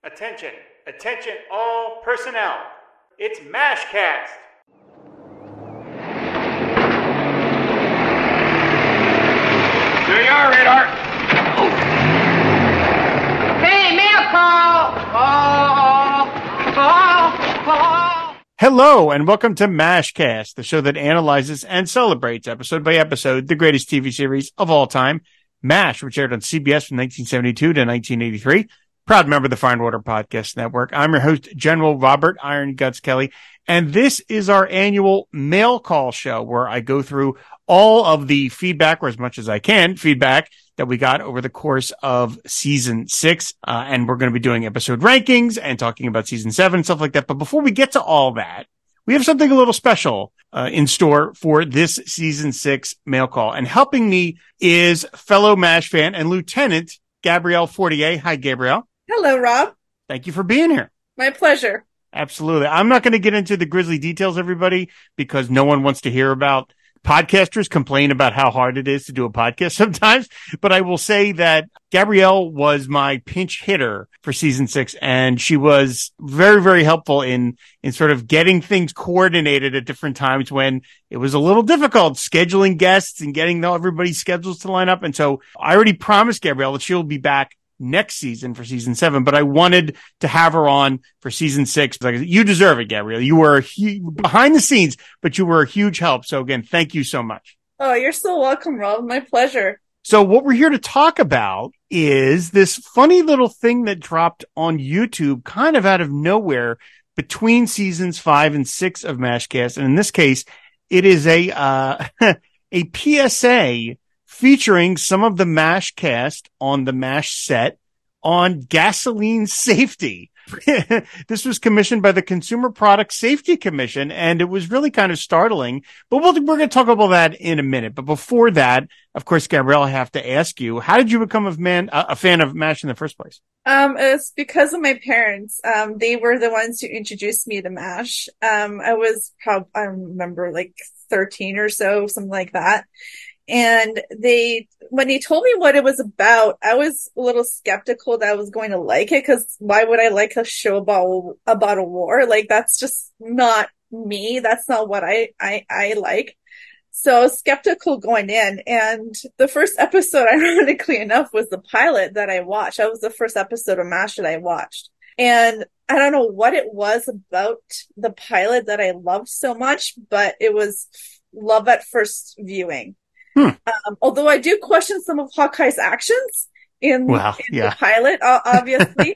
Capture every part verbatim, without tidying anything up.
Attention, attention all personnel. It's MASHcast. There you are, Radar. Hey, mail call! Call! Call! Call! Hello, and welcome to MASHcast, the show that analyzes and celebrates episode by episode the greatest T V series of all time, MASH, which aired on C B S from nineteen seventy-two to nineteen eighty-three. Proud member of the Fire and Water Podcast Network. I'm your host, General Robert Iron Guts Kelly, and this is our annual mail call show where I go through all of the feedback, or as much as I can, feedback that we got over the course of season six. Uh, and we're going to be doing episode rankings and talking about season seven, stuff like that. But before we get to all that, we have something a little special uh, in store for this season six mail call. And helping me is fellow MASH fan and Lieutenant Gabrielle Fortier. Hi, Gabrielle. Hello, Rob. Thank you for being here. My pleasure. Absolutely. I'm not going to get into the grisly details, everybody, because no one wants to hear about podcasters complain about how hard it is to do a podcast sometimes. But I will say that Gabrielle was my pinch hitter for season six, and she was very, very helpful in, in sort of getting things coordinated at different times when it was a little difficult scheduling guests and getting everybody's schedules to line up. And so I already promised Gabrielle that she'll be back next season for season seven, but I wanted to have her on for season six. Like, you deserve it, Gabrielle. You were hu- behind the scenes, but you were a huge help. So again, thank you so much. Oh, you're so welcome, Rob. My pleasure. So what we're here to talk about is this funny little thing that dropped on YouTube kind of out of nowhere between seasons five and six of MASHcast. And in this case, it is a, uh, a P S A featuring some of the MASH cast on the MASH set on gasoline safety. This was commissioned by the Consumer Product Safety Commission, and it was really kind of startling. But we'll, we're going to talk about that in a minute. But before that, of course, Gabrielle, I have to ask you, how did you become a, man, a fan of MASH in the first place? Um, it's because of my parents. Um, they were the ones who introduced me to MASH. Um, I was probably, I remember like thirteen or so, something like that. And they, when he told me what it was about, I was a little skeptical that I was going to like it, because why would I like a show about, about a war? Like, that's just not me. That's not what I, I, I like. So I was skeptical going in. And the first episode, ironically enough, was the pilot that I watched. That was the first episode of MASH that I watched. And I don't know what it was about the pilot that I loved so much, but it was love at first viewing. Hmm. Um, although I do question some of Hawkeye's actions in, well, in yeah. the pilot, uh, obviously.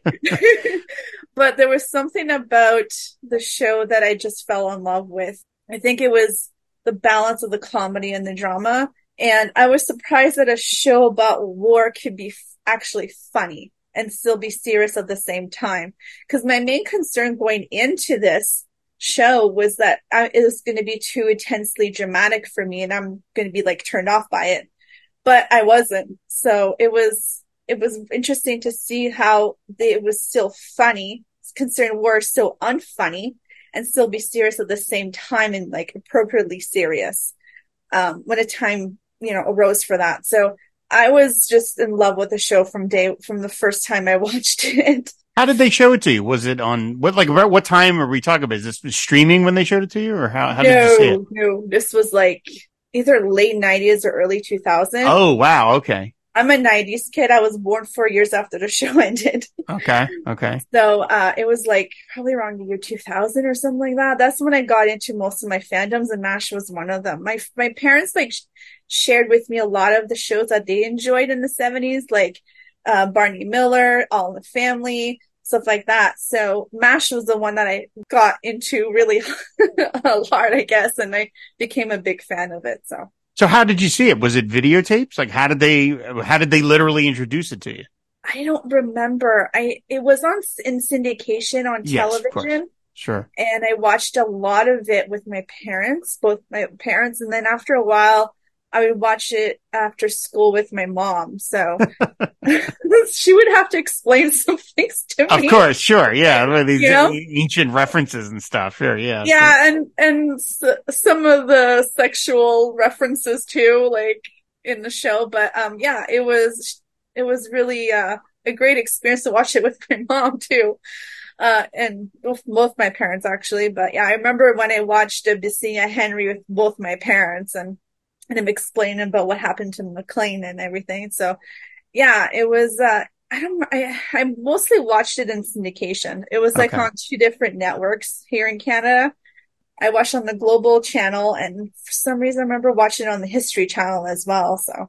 But there was something about the show that I just fell in love with. I think it was the balance of the comedy and the drama. And I was surprised that a show about war could be f- actually funny and still be serious at the same time. Because my main concern going into this show was that I, it was going to be too intensely dramatic for me, and I'm going to be like turned off by it. But I wasn't. So it was it was interesting to see how they, it was still funny, considering war is so unfunny, and still be serious at the same time, and like appropriately serious um, when a time you know arose for that. So I was just in love with the show from day from the first time I watched it. How did they show it to you? Was it on what, like, about what time are we talking about? Is this streaming when they showed it to you, or how, how no, did you see it? No, this was like either late nineties or early two thousands. Oh, wow. Okay. I'm a nineties kid. I was born four years after the show ended. Okay. Okay. So, uh, it was like probably around the year two thousand or something like that. That's when I got into most of my fandoms, and MASH was one of them. My, my parents like sh- shared with me a lot of the shows that they enjoyed in the seventies, like, uh, Barney Miller, All in the Family, stuff like that. So MASH was the one that I got into really hard, I guess, and I became a big fan of it. So, so how did you see it? Was it videotapes? Like, how did they, how did they literally introduce it to you? I don't remember. I it was on in syndication on yes, television. Sure. And I watched a lot of it with my parents, both my parents, and then after a while, I would watch it after school with my mom. So she would have to explain some things to me. Of course, sure, yeah. These you know? ancient references and stuff. Sure, yeah. Yeah, so. and and s- some of the sexual references too, like in the show. But um, yeah, it was it was really uh a great experience to watch it with my mom too. Uh, and both, both my parents actually. But yeah, I remember when I watched uh, seeing a Henry with both my parents and, and him explaining about what happened to McLean and everything. So yeah, it was, uh, I don't, I, I mostly watched it in syndication. It was like Okay. on two different networks here in Canada. I watched on the Global channel, and for some reason I remember watching it on the History channel as well. So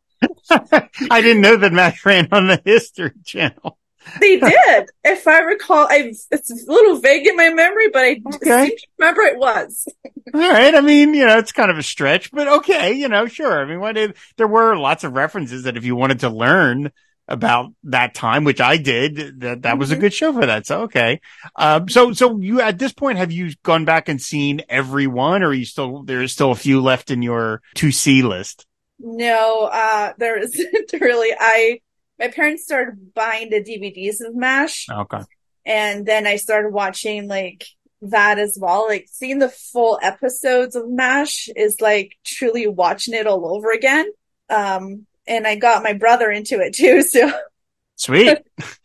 I didn't know that MASH ran on the History channel. they did, if I recall. I it's a little vague in my memory, but I Okay. seem to remember it was. All right. I mean, you know, it's kind of a stretch, but okay. You know, sure. I mean, what did, there were lots of references that if you wanted to learn about that time, which I did, that that was a Mhm. good show for that. So, okay. Um, so, so you, at this point, have you gone back and seen every one, or are you still, there's still a few left in your to see list? No, uh, there isn't really. I my parents started buying the D V Ds of MASH, Okay. and then I started watching like that as well. Like seeing the full episodes of MASH is like truly watching it all over again. Um, and I got my brother into it too. So, Sweet.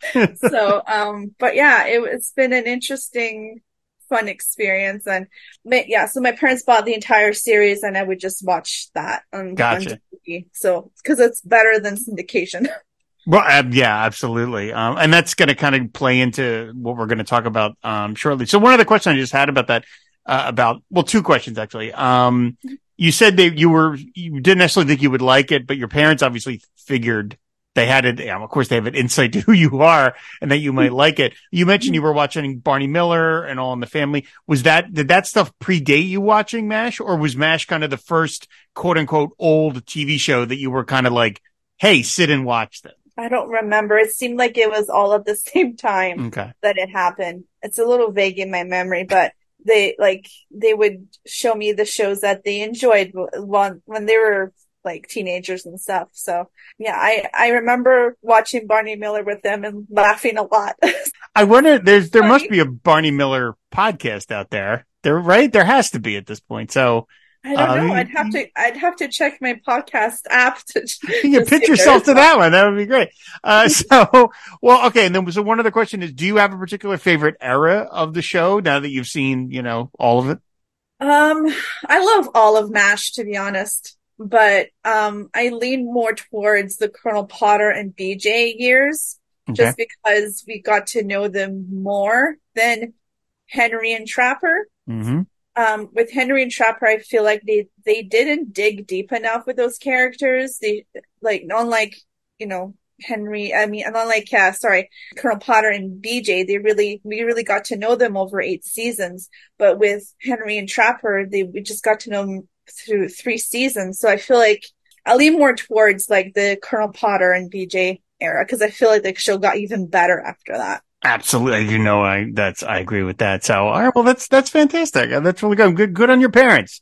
so, um, but yeah, it, it's been an interesting, fun experience. And ma- yeah, so my parents bought the entire series, and I would just watch that on, Gotcha. on D V D. So, because it's better than syndication. Well, uh, yeah, absolutely. Um, and that's going to kind of play into what we're going to talk about, um, shortly. So one other question I just had about that, uh, about, well, two questions actually. Um, you said that you were, you didn't necessarily think you would like it, but your parents obviously figured they had it. Yeah, of course they have an insight to who you are and that you might like it. You mentioned you were watching Barney Miller and All in the Family. Was that, did that stuff predate you watching MASH, or was MASH kind of the first quote unquote old T V show that you were kind of like, hey, sit and watch this? I don't remember. It seemed like it was all at the same time Okay. that it happened. It's a little vague in my memory, but they like they would show me the shows that they enjoyed when when they were like teenagers and stuff. So yeah, I I remember watching Barney Miller with them and laughing a lot. I wonder, there's, there must Funny. be a Barney Miller podcast out there. There, right? There has to be at this point. So I don't Um, know. I'd have to I'd have to check my podcast app to you to pitch see if yourself to there's that one. That would be great. Uh, so, well, okay. And then, so one other question is, do you have a particular favorite era of the show now that you've seen, you know, all of it? Um, I love all of MASH, to be honest, but um, I lean more towards the Colonel Potter and B J years, Okay. just because we got to know them more than Henry and Trapper. Mm-hmm. Um, with Henry and Trapper, I feel like they they didn't dig deep enough with those characters. They like unlike you know Henry, I mean, unlike uh, sorry, Colonel Potter and B J, they really we really got to know them over eight seasons. But with Henry and Trapper, they we just got to know them through three seasons. So I feel like I lean more towards like the Colonel Potter and B J era, because I feel like the show got even better after that. Absolutely. You know, I, that's, I agree with that. So, all right. Well, that's, that's fantastic. That's really good. Good, good on your parents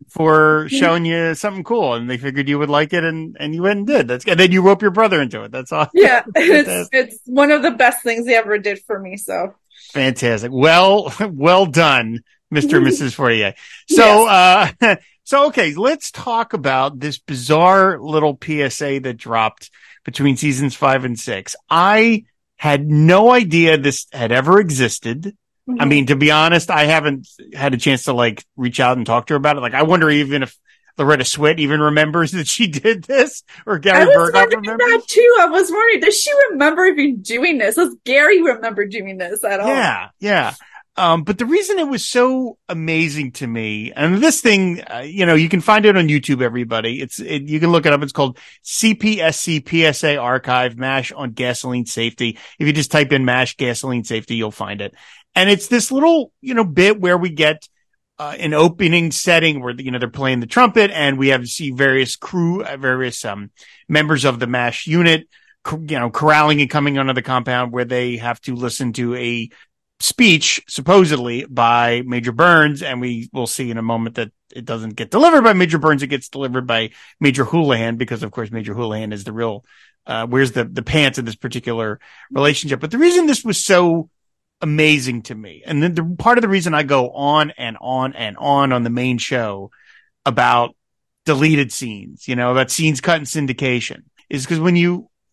for showing you something cool, and they figured you would like it, and, and you went and did. That's good. And then you rope your brother into it. That's awesome. Yeah, it's Fantastic. it's one of the best things they ever did for me. So Fantastic. Well, well done, Mister and Missus Fortier. So, uh, so, okay, let's talk about this bizarre little P S A that dropped between seasons five and six. I had no idea this had ever existed. I mean, to be honest, I haven't had a chance to like reach out and talk to her about it. Like, I wonder even if Loretta Swit even remembers that she did this, or I Gary was Burghoff wondering remembers. that too. I was wondering, does she remember even doing this? Does Gary remember doing this at all? Yeah, yeah. Um, but the reason it was so amazing to me, and this thing, uh, you know, you can find it on YouTube, everybody. It's, it, you can look it up. It's called C P S C P S A Archive, MASH on Gasoline Safety. If you just type in MASH Gasoline Safety, you'll find it. And it's this little, you know, bit where we get, uh, an opening setting where, you know, they're playing the trumpet, and we have to see various crew, uh, various, um, members of the MASH unit, you know, corralling and coming onto the compound, where they have to listen to a speech supposedly by Major Burns, and we will see in a moment that it doesn't get delivered by Major Burns. It gets delivered by Major Houlihan, because of course Major Houlihan is the real uh wears the the pants in this particular relationship. But the reason this was so amazing to me, and then the part of the reason I go on and on and on on the main show about deleted scenes, you know, about scenes cut in syndication, is because when you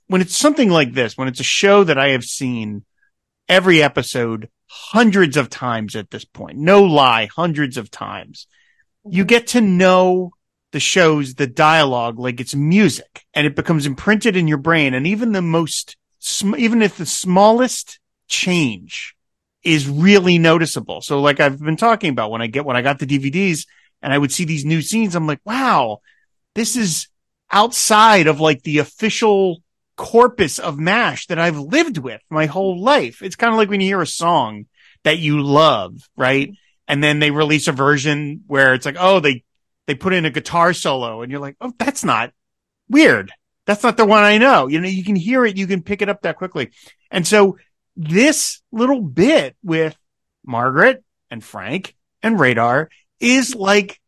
when it's something like this, when it's a show that I have seen every episode hundreds of times at this point, no lie, hundreds of times, you get to know the shows, the dialogue, like it's music, and it becomes imprinted in your brain. And even the most, even if the smallest change is really noticeable. So like I've been talking about when I get, when I got the D V Ds and I would see these new scenes, I'm like, wow, this is outside of like the official corpus of MASH that I've lived with my whole life. It's kind of like when you hear a song that you love, right? And then they release a version where it's like, oh, they, they put in a guitar solo and you're like, oh, that's not weird. That's not the one I know. You know, you can hear it. You can pick it up that quickly. And so this little bit with Margaret and Frank and Radar is like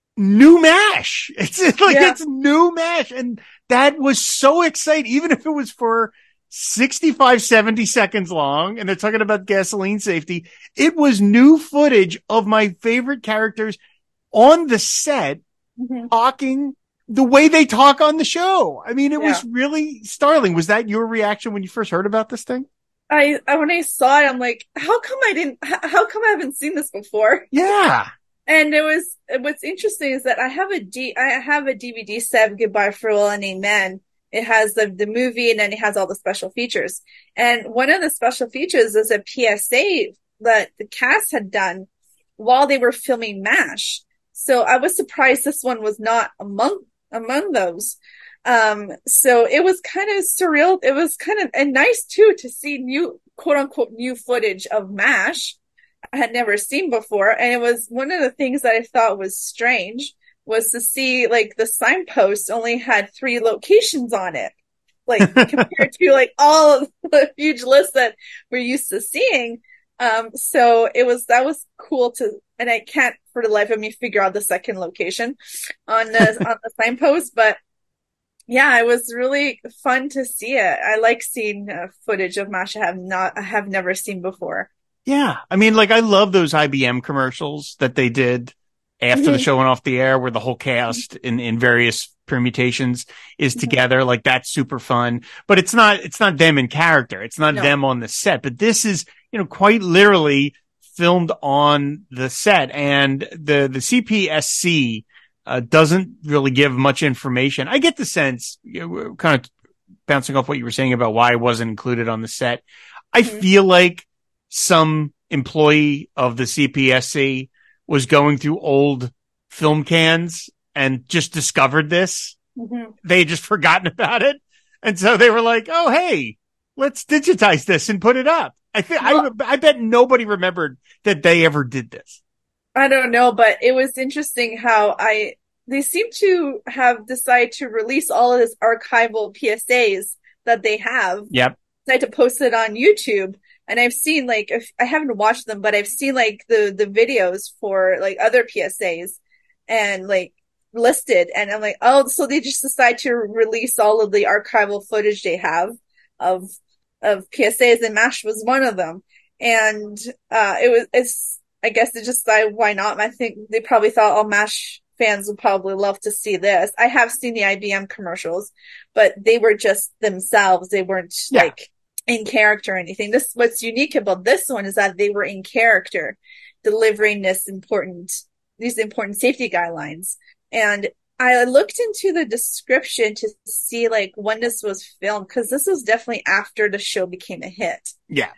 new MASH. It's like, yeah. It's new MASH. And that was so exciting. Even if it was for sixty-five, seventy seconds long and they're talking about gasoline safety, it was new footage of my favorite characters on the set mm-hmm. talking the way they talk on the show. I mean, it yeah. was really startling. Was that your reaction when you first heard about this thing? I, I, when I saw it, I'm like, how come I didn't, how come I haven't seen this before? Yeah. And it was, what's interesting is that I have a D, I have a D V D set, Goodbye Farewell and Amen. It has the, the movie and then it has all the special features. And one of the special features is a P S A that the cast had done while they were filming MASH. So I was surprised this one was not among, among those. Um, so it was kind of surreal. It was kind of, and nice too, to see new, quote unquote, new footage of MASH I had never seen before. And it was one of the things that I thought was strange was to see like the signpost only had three locations on it, like compared to like all of the huge list that we're used to seeing. Um, so it was, that was cool to, and I can't for the life of me figure out the second location on the, on the signpost, but yeah, it was really fun to see it. I like seeing uh, footage of MASH I have not, I have never seen before. Yeah. I mean, like, I love those I B M commercials that they did after mm-hmm. the show went off the air where the whole cast in, in various permutations is mm-hmm. together. Like, that's super fun, but it's not, it's not them in character. It's not no. them on the set, but this is, you know, quite literally filmed on the set. And the, the C P S C Uh, doesn't really give much information. I get the sense, you know, kind of bouncing off what you were saying about why it wasn't included on the set. I mm-hmm. feel like some employee of the C P S C was going through old film cans and just discovered this. Mm-hmm. They had just forgotten about it. And so they were like, oh, hey, let's digitize this and put it up. I think, well, I, I bet nobody remembered that they ever did this. I don't know, but it was interesting how I, they seem to have decided to release all of this archival P S As that they have. Yep. Decided to post it on YouTube. And I've seen like, if, I haven't watched them, but I've seen like the, the videos for like other P S As and like listed. And I'm like, oh, so they just decide to release all of the archival footage they have of, of P S As, and MASH was one of them. And, uh, it was, it's, I guess they just thought, why not? I think they probably thought, oh, MASH fans would probably love to see this. I have seen the I B M commercials, but they were just themselves. They weren't yeah. like in character or anything. This, what's unique about this one is that they were in character, delivering this important, these important safety guidelines. And I looked into the description to see like when this was filmed, because this was definitely after the show became a hit. Yeah.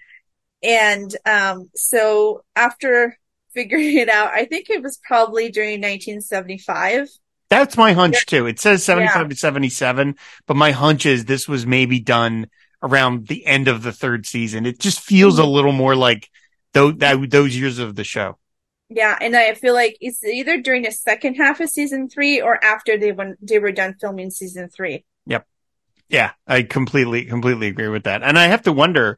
And um, so after figuring it out, I think it was probably during nineteen seventy-five. That's my hunch too. It says seventy-five yeah. to seventy-seven, but my hunch is this was maybe done around the end of the third season. It just feels mm-hmm. a little more like those, that, those years of the show. Yeah, and I feel like it's either during the second half of season three or after they when they were done filming season three. Yep. Yeah, I completely, completely agree with that. And I have to wonder,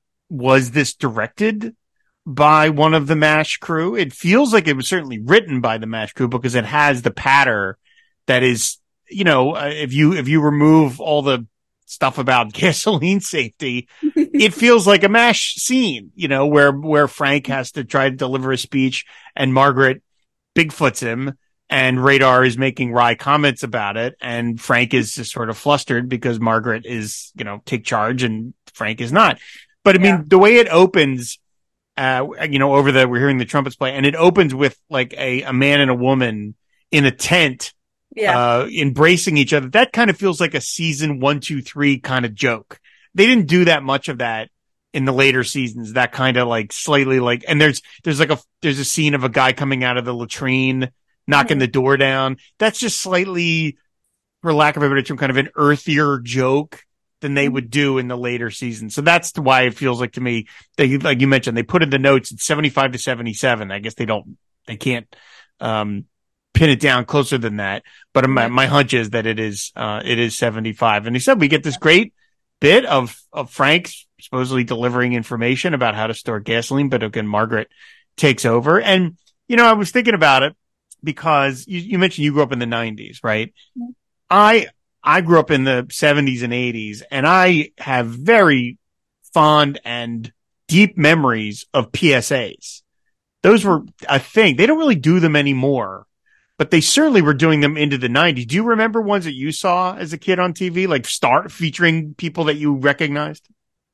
was this directed by one of the MASH crew? It feels like it was certainly written by the MASH crew because it has the patter that is, you know, uh, if you, if you remove all the stuff about gasoline safety, it feels like a MASH scene, you know, where, where Frank has to try to deliver a speech and Margaret Bigfoots him and Radar is making wry comments about it. And Frank is just sort of flustered because Margaret is, you know, take charge and Frank is not. But I Yeah. mean, the way it opens, uh, you know, over the, we're hearing the trumpets play, and it opens with like a, a man and a woman in a tent, Yeah. uh, embracing each other. That kind of feels like a season one, two, three kind of joke. They didn't do that much of that in the later seasons, that kind of like slightly like, and there's, there's like a, there's a scene of a guy coming out of the latrine, knocking Mhm. the door down. That's just slightly, for lack of a better term, kind of an earthier joke than they Mhm. would do in the later seasons. So that's why it feels like to me, they, like you mentioned, they put in the notes, it's seventy-five to seventy-seven. I guess they don't, they can't, um, pin it down closer than that. But my, Mhm. my hunch is that it is, uh, it is seventy-five. And he said we get this great bit of, of Frank supposedly delivering information about how to store gasoline, but again, Margaret takes over. And, you know, I was thinking about it because you, you mentioned you grew up in the nineties, right? Mhm. I, I grew up in the seventies and eighties, and I have very fond and deep memories of P S As. Those were a thing. They don't really do them anymore, but they certainly were doing them into the nineties. Do you remember ones that you saw as a kid on T V, like start featuring people that you recognized?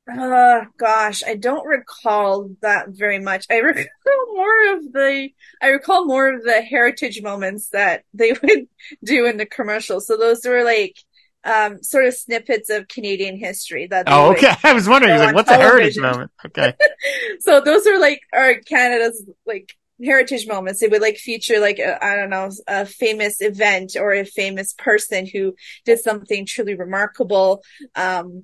Uh, gosh, I don't recall that very much. I recall more of the, I recall more of the heritage moments that they would do in the commercials. So those were like, um, sort of snippets of Canadian history that they Oh, would okay. I was wondering, I was show like, on what's a heritage television. moment? Okay. So those are like our Canada's like heritage moments. They would like feature like a, I don't know, a famous event or a famous person who did something truly remarkable. Um,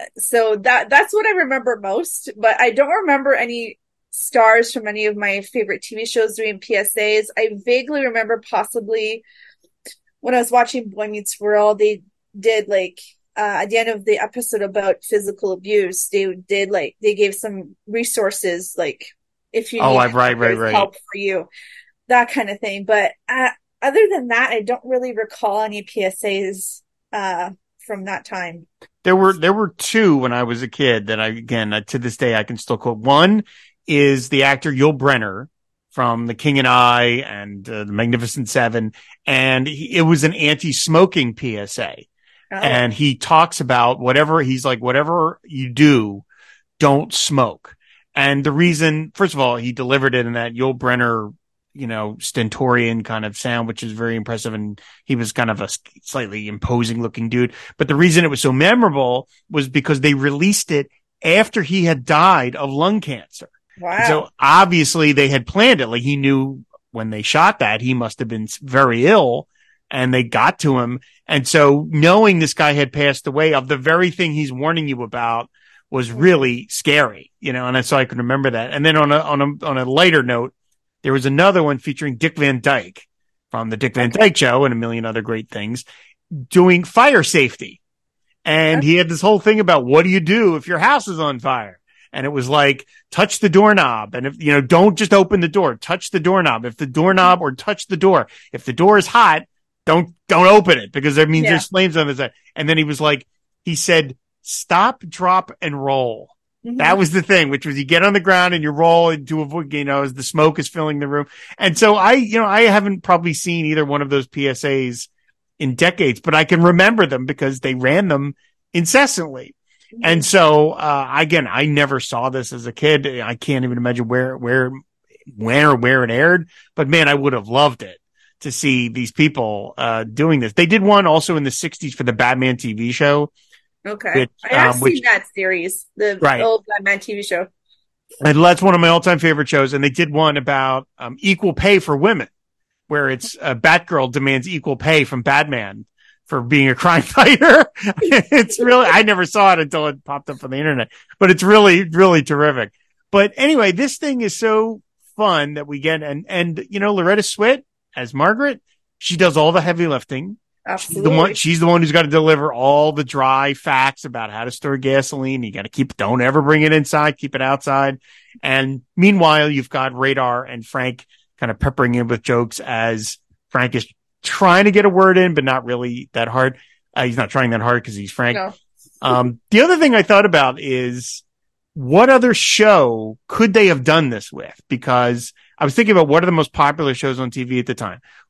so that that's what I remember most, but I don't remember any stars from any of my favorite T V shows doing P S As. I vaguely remember possibly when I was watching Boy Meets World, they did like uh, at the end of the episode about physical abuse, they did like they gave some resources like if you Oh, need I've- right, help, right, there's right. help for you, that kind of thing. But uh, other than that, I don't really recall any P S As uh, from that time. There were, there were two when I was a kid that I, again, uh, to this day, I can still quote. One is the actor Yul Brynner from The King and I and uh, The Magnificent Seven. And he, it was an anti-smoking P S A. Oh. And he talks about whatever, he's like, whatever you do, don't smoke. And the reason, first of all, he delivered it in that Yul Brynner, you know, stentorian kind of sound, which is very impressive. And he was kind of a slightly imposing looking dude. But the reason it was so memorable was because they released it after he had died of lung cancer. Wow. And so obviously they had planned it. Like he knew when they shot that, he must have been very ill and they got to him. And so knowing this guy had passed away of the very thing he's warning you about was really scary, you know, and so I can remember that. And then on a, on a, on a lighter note, there was another one featuring Dick Van Dyke from the Dick Van Dyke Show and a million other great things doing fire safety. And he had this whole thing about what do you do if your house is on fire? And it was like, touch the doorknob. And if, you know, don't just open the door, touch the doorknob. If the doorknob or touch the door, if the door is hot, don't, don't open it because that means Yeah. there's flames on the side. And then he was like, he said, stop, drop and roll. Mhm. That was the thing, which was you get on the ground and you roll into avoid, you know, as the smoke is filling the room. And so I, you know, I haven't probably seen either one of those P S As in decades, but I can remember them because they ran them incessantly. Mhm. And so, uh, again, I never saw this as a kid. I can't even imagine where, where, when or where it aired, but man, I would have loved it to see these people, uh, doing this. They did one also in the sixties for the Batman T V show. Okay. Which, I have um, which- seen that series, the Right. old Batman T V show. And that's one of my all-time favorite shows. And they did one about um, equal pay for women, where it's uh, Batgirl demands equal pay from Batman for being a crime fighter. It's really, I never saw it until it popped up on the internet, but it's really, really terrific. But anyway, this thing is so fun that we get, and, and, you know, Loretta Swit as Margaret, she does all the heavy lifting. She's Absolutely. the one, she's the one who's got to deliver all the dry facts about how to store gasoline. You got to keep, don't ever bring it inside, keep it outside. And meanwhile, you've got Radar and Frank kind of peppering in with jokes as Frank is trying to get a word in, but not really that hard. Uh, he's not trying that hard because he's Frank. No. Um, the other thing I thought about is what other show could they have done this with? Because I was thinking about what are the most popular shows on T V at the time?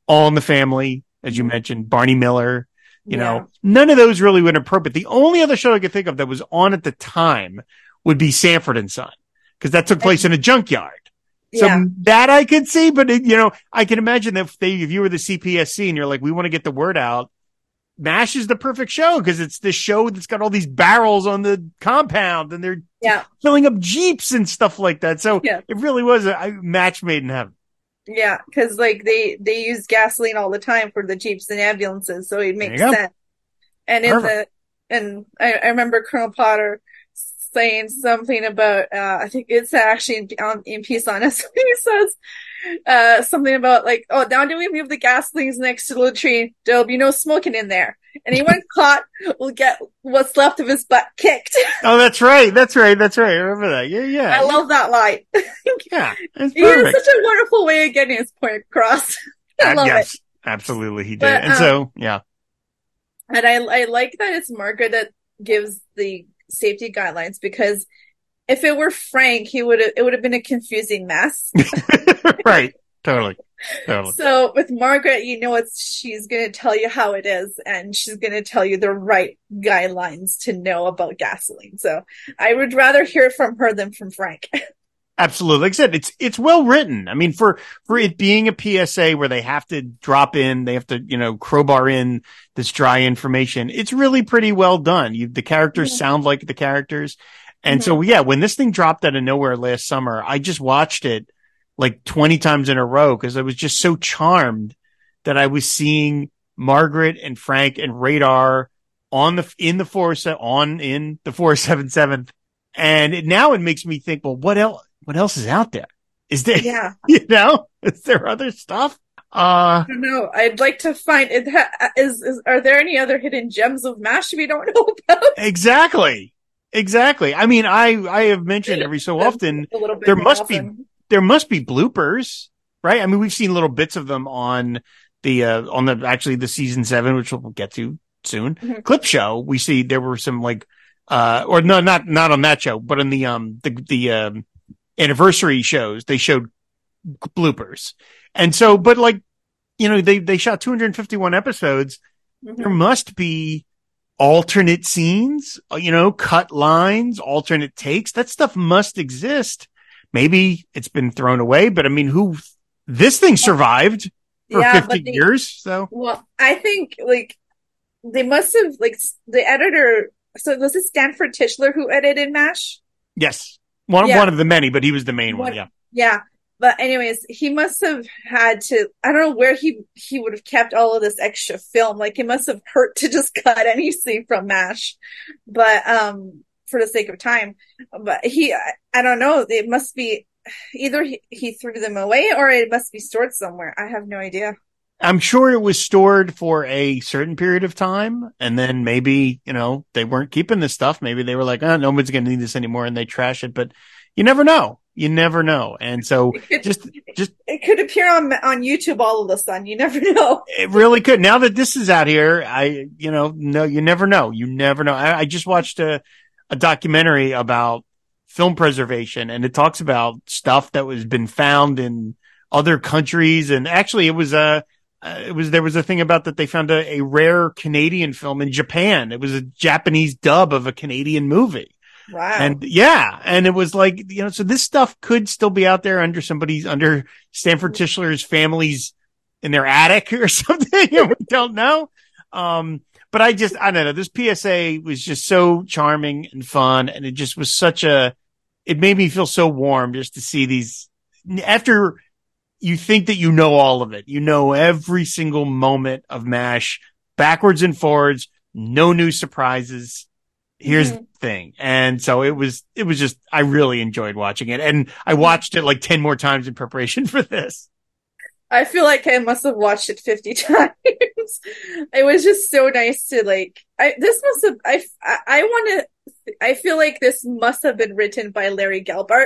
All in the Family, as you mentioned, Barney Miller. You Yeah. know, none of those really went appropriate. The only other show I could think of that was on at the time would be Sanford and Son, because that took place in a junkyard. So Yeah. that I could see, but it, you know, I can imagine that if they, if you were the C P S C and you're like, we want to get the word out, MASH is the perfect show because it's this show that's got all these barrels on the compound and they're Yeah. filling up Jeeps and stuff like that. So Yeah. it really was a, a match made in heaven. Yeah, because like they they use gasoline all the time for the jeeps and ambulances, so it makes you go. sense. And in Perfect. the and I, I remember Colonel Potter saying something about uh I think it's actually in, on, in Peace on Us. He says uh something about like, oh, now do we move the gasolines next to the latrine? There'll be no smoking in there. Anyone caught will get what's left of his butt kicked. Oh, that's right. That's right. That's right. I remember that. Yeah, yeah. I love that line. Yeah, it's He has perfect. such a wonderful way of getting his point across. I Uh, love yes, it. absolutely, he did. But, and um, so, yeah, And I I like that it's Margaret that gives the safety guidelines, because if it were Frank, he would have it would have been a confusing mess. right, totally, totally. So with Margaret, you know it's she's going to tell you how it is, and she's going to tell you the right guidelines to know about gasoline. So I would rather hear it from her than from Frank. Absolutely. Like I said, it's, it's well written. I mean, for, for it being a P S A where they have to drop in, they have to, you know, crowbar in this dry information. It's really pretty well done. You, the characters Yeah. sound like the characters. And Mhm. so, yeah, when this thing dropped out of nowhere last summer, I just watched it like twenty times in a row because I was just so charmed that I was seeing Margaret and Frank and Radar on the, in the four, on in the four seventy-seven. And it, now it makes me think, well, what else? What else is out there? Is there, Yeah. you know, is there other stuff? Uh, I don't know. I'd like to find it. Is, is are there any other hidden gems of MASH we don't know about? exactly. Exactly. I mean, I, I have mentioned every so often, A little bit there more must be, often. there must be bloopers, right? I mean, we've seen little bits of them on the, uh, on the, actually the season seven, which we'll get to soon. Mhm. Clip show. We see there were some like, uh, or no, not, not on that show, but on the, um, the, the, um, anniversary shows, they showed bloopers. And so, but like, you know, they, they shot two hundred fifty-one episodes. Mhm. There must be alternate scenes, uh, you know, cut lines, alternate takes. That stuff must exist. Maybe it's been thrown away, but I mean, who, this thing survived for Yeah, fifty but they- years. So Well, I think like they must have like s- the editor. So was it Stanford Tischler who edited MASH? yes, one, Yeah. one of the many, but he was the main one. What- Yeah. Yeah. But anyways, he must have had to, I don't know where he, he would have kept all of this extra film. Like it must have hurt to just cut anything from MASH, but, um, for the sake of time, but he, I, I don't know. It must be either he, he threw them away or it must be stored somewhere. I have no idea. I'm sure it was stored for a certain period of time. And then maybe, you know, they weren't keeping this stuff. Maybe they were like, oh, nobody's going to need this anymore. And they trash it, but you never know. You never know. And so It could, just, just, it could appear on, on YouTube all of a sudden. You never know. it really could. Now that this is out here, I, you know, no, you never know. You never know. I, I just watched a, a documentary about film preservation, and it talks about stuff that was been found in other countries. And actually it was a, uh, it was, there was a thing about that they found a, a rare Canadian film in Japan. It was a Japanese dub of a Canadian movie. Wow. And yeah, and it was like, you know, so this stuff could still be out there under somebody's, under Stanford Tischler's family's in their attic or something. We don't know. Um, but I just, I don't know. This P S A was just so charming and fun. And it just was such a, it made me feel so warm just to see these after you think that you know all of it. You know, every single moment of MASH backwards and forwards, no new surprises. Here's Mhm. the thing. And so it was, it was just, I really enjoyed watching it. And I watched it like ten more times in preparation for this. I feel like I must have watched it fifty times. It was just so nice to like, I, this must have, I, I, I want to, I feel like this must have been written by Larry Gelbart.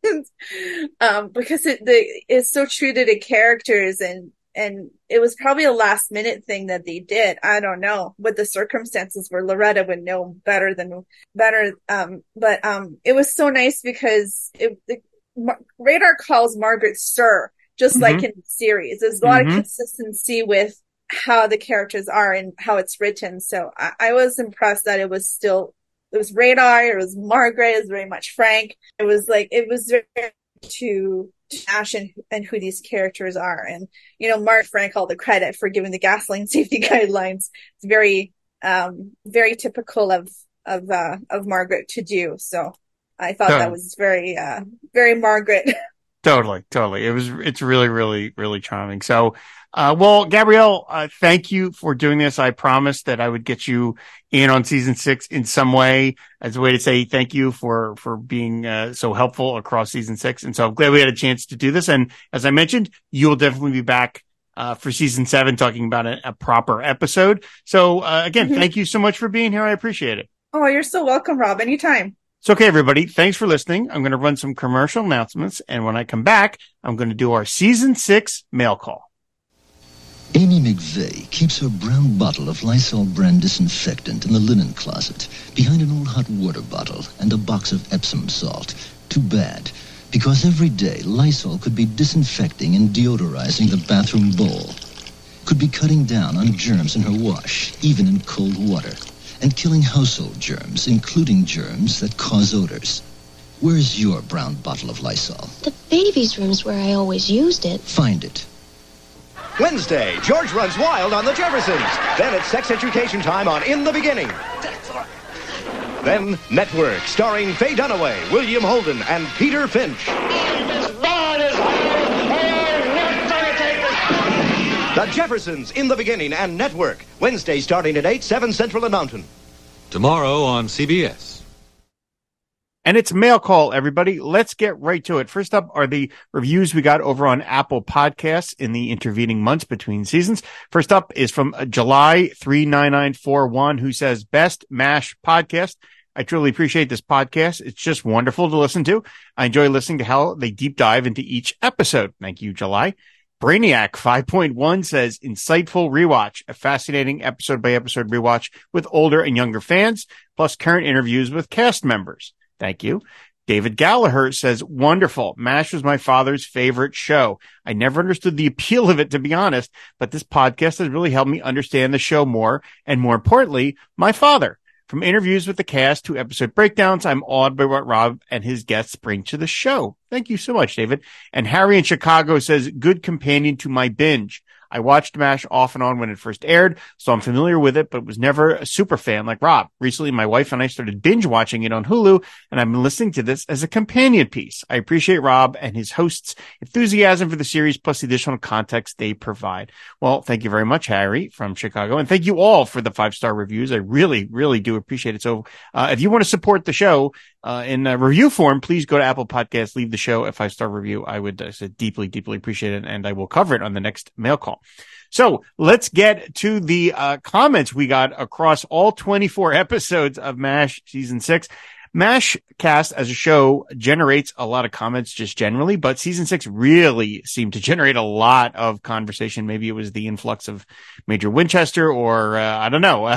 um, because it, the, it's so true to the characters, and, and it was probably a last minute thing that they did. I don't know what the circumstances were. Loretta would know better than, better. Um, but, um, it was so nice because it, it Radar calls Margaret Sir. just Mhm. like in the series. There's a lot Mhm. of consistency with how the characters are and how it's written. So I, I was impressed that it was still, it was Radar, it was Margaret, it was very much Frank. It was like, it was very to Ash and, and who these characters are. And, you know, Mark Frank all the credit for giving the gasoline safety guidelines. It's very, um, very typical of, of, uh, of Margaret to do. So I thought Totally. that was very, uh, very Margaret. Totally, totally. It was, it's really, really, really charming. So, uh, well, Gabrielle, uh, thank you for doing this. I promised that I would get you in on season six in some way as a way to say thank you for, for being, uh, so helpful across season six. And so I'm glad we had a chance to do this. And as I mentioned, you'll definitely be back, uh, for season seven, talking about a, a proper episode. So, uh, again, Mhm. thank you so much for being here. I appreciate it. Oh, you're so welcome, Rob. Anytime. So, okay, everybody, thanks for listening. I'm going to run some commercial announcements. And when I come back, I'm going to do our season six mail call. Amy McVeigh keeps her brown bottle of Lysol brand disinfectant in the linen closet behind an old hot water bottle and a box of Epsom salt. Too bad, because every day Lysol could be disinfecting and deodorizing the bathroom bowl. Could be cutting down on germs in her wash, even in cold water, and killing household germs, including germs that cause odors. Where's your brown bottle of Lysol? The baby's room's where I always used it. Find it. Wednesday, George runs wild on the Jeffersons. Then it's sex education time on In the Beginning. Then Network, starring Faye Dunaway, William Holden, and Peter Finch. The Jeffersons, In the Beginning, and Network. Wednesday starting at eight, seven Central and Mountain. Tomorrow on C B S. And it's mail call, everybody. Let's get right to it. First up are the reviews we got over on Apple Podcasts in the intervening months between seasons. First up is from July three nine nine four one, who says, Best MASH podcast. I truly appreciate this podcast. It's just wonderful to listen to. I enjoy listening to how they deep dive into each episode. Thank you, July. Brainiac five point one says, insightful rewatch, a fascinating episode by episode rewatch with older and younger fans, plus current interviews with cast members. Thank you. David Gallagher says, wonderful. MASH was my father's favorite show. I never understood the appeal of it, to be honest, but this podcast has really helped me understand the show more, and more importantly, my father. From interviews with the cast to episode breakdowns, I'm awed by what Rob and his guests bring to the show. Thank you so much, David. And Harry in Chicago says, good companion to my binge. I watched MASH off and on when it first aired, so I'm familiar with it, but was never a super fan like Rob. Recently, my wife and I started binge watching it on Hulu, and I've been listening to this as a companion piece. I appreciate Rob and his hosts' enthusiasm for the series, plus the additional context they provide. Well, thank you very much, Harry from Chicago, and thank you all for the five-star reviews. I really, really do appreciate it. So, uh, if you want to support the show, Uh, in a review form, please go to Apple Podcasts, leave the show a five-star review. I would uh, deeply, deeply appreciate it, and I will cover it on the next mail call. So let's get to the uh, comments we got across all twenty-four episodes of MASH season six. MASH cast as a show generates a lot of comments just generally, but season six really seemed to generate a lot of conversation. Maybe it was the influx of Major Winchester, or uh, I don't know.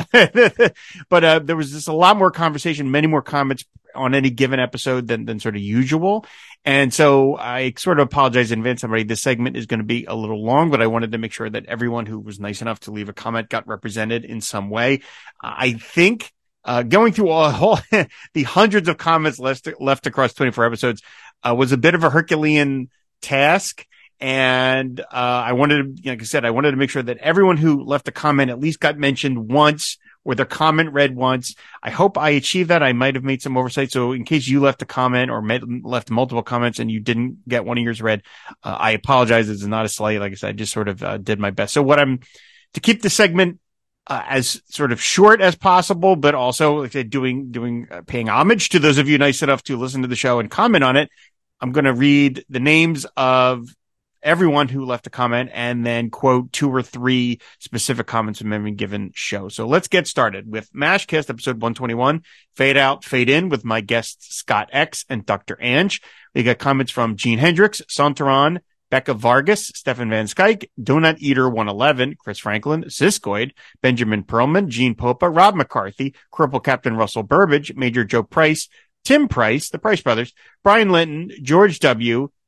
But uh, there was just a lot more conversation, many more comments on any given episode than, than sort of usual. And so I sort of apologize in advance, everybody. This segment is going to be a little long, but I wanted to make sure that everyone who was nice enough to leave a comment got represented in some way. I think Uh, going through all, all the hundreds of comments left, left across twenty-four episodes, uh, was a bit of a Herculean task. And, uh, I wanted to, like I said, I wanted to make sure that everyone who left a comment at least got mentioned once, or their comment read once. I hope I achieved that. I might have made some oversight. So in case you left a comment or met, left multiple comments and you didn't get one of yours read, uh, I apologize. It's not a slight. Like I said, I just sort of, uh, did my best. So what I'm, to keep the segment Uh, as sort of short as possible, but also, like I said, doing, doing, uh, paying homage to those of you nice enough to listen to the show and comment on it. I'm going to read the names of everyone who left a comment and then quote two or three specific comments from every given show. So let's get started with MASHcast episode one twenty-one, Fade Out, Fade In, with my guests Scott X and Doctor Ange. We got comments from Gene Hendricks, Santaron, Becca Vargas, Stefan Van Skyke, Donut Eater one eleven, Chris Franklin, Siskoid, Benjamin Perlman, Gene Popa, Rob McCarthy, Cripple Captain Russell Burbage, Major Joe Price, Tim Price, the Price Brothers, Brian Linton, George W.,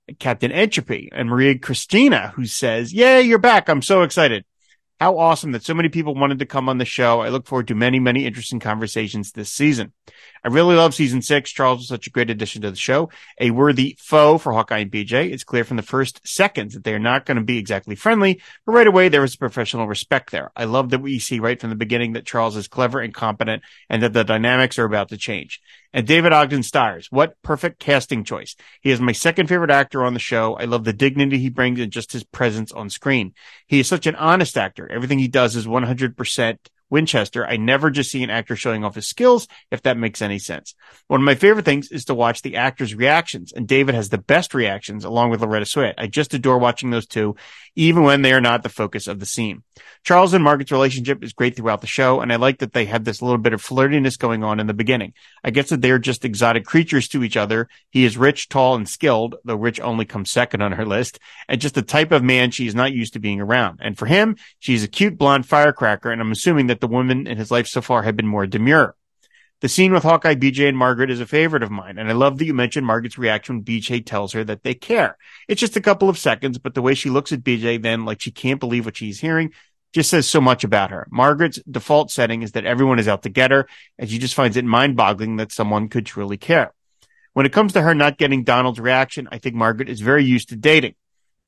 Captain Entropy, and Maria Christina, who says, "Yay, you're back. I'm so excited. How awesome that so many people wanted to come on the show. I look forward to many, many interesting conversations this season. I really love season six. Charles was such a great addition to the show. A worthy foe for Hawkeye and B J. It's clear from the first seconds that they are not going to be exactly friendly, but right away there was professional respect there. I love that we see right from the beginning that Charles is clever and competent and that the dynamics are about to change. And David Ogden Stiers, what perfect casting choice. He is my second favorite actor on the show. I love the dignity he brings and just his presence on screen. He is such an honest actor. Everything he does is one hundred percent Winchester. I never just see an actor showing off his skills, if that makes any sense. One of my favorite things is to watch the actors' reactions, and David has the best reactions along with Loretta Swit. I just adore watching those two, even when they are not the focus of the scene. Charles and Margaret's relationship is great throughout the show, and I like that they have this little bit of flirtiness going on in the beginning. I guess that they're just exotic creatures to each other. He is rich, tall, and skilled, though rich only comes second on her list, and just the type of man she is not used to being around. And for him, she's a cute blonde firecracker, and I'm assuming that the women in his life so far have been more demure. The scene with Hawkeye, B J, and Margaret is a favorite of mine, and I love that you mentioned Margaret's reaction when B J tells her that they care. It's just a couple of seconds, but the way she looks at B J then, like she can't believe what she's hearing, just says so much about her. Margaret's default setting is that everyone is out to get her, and she just finds it mind-boggling that someone could truly care. When it comes to her not getting Donald's reaction, I think Margaret is very used to dating.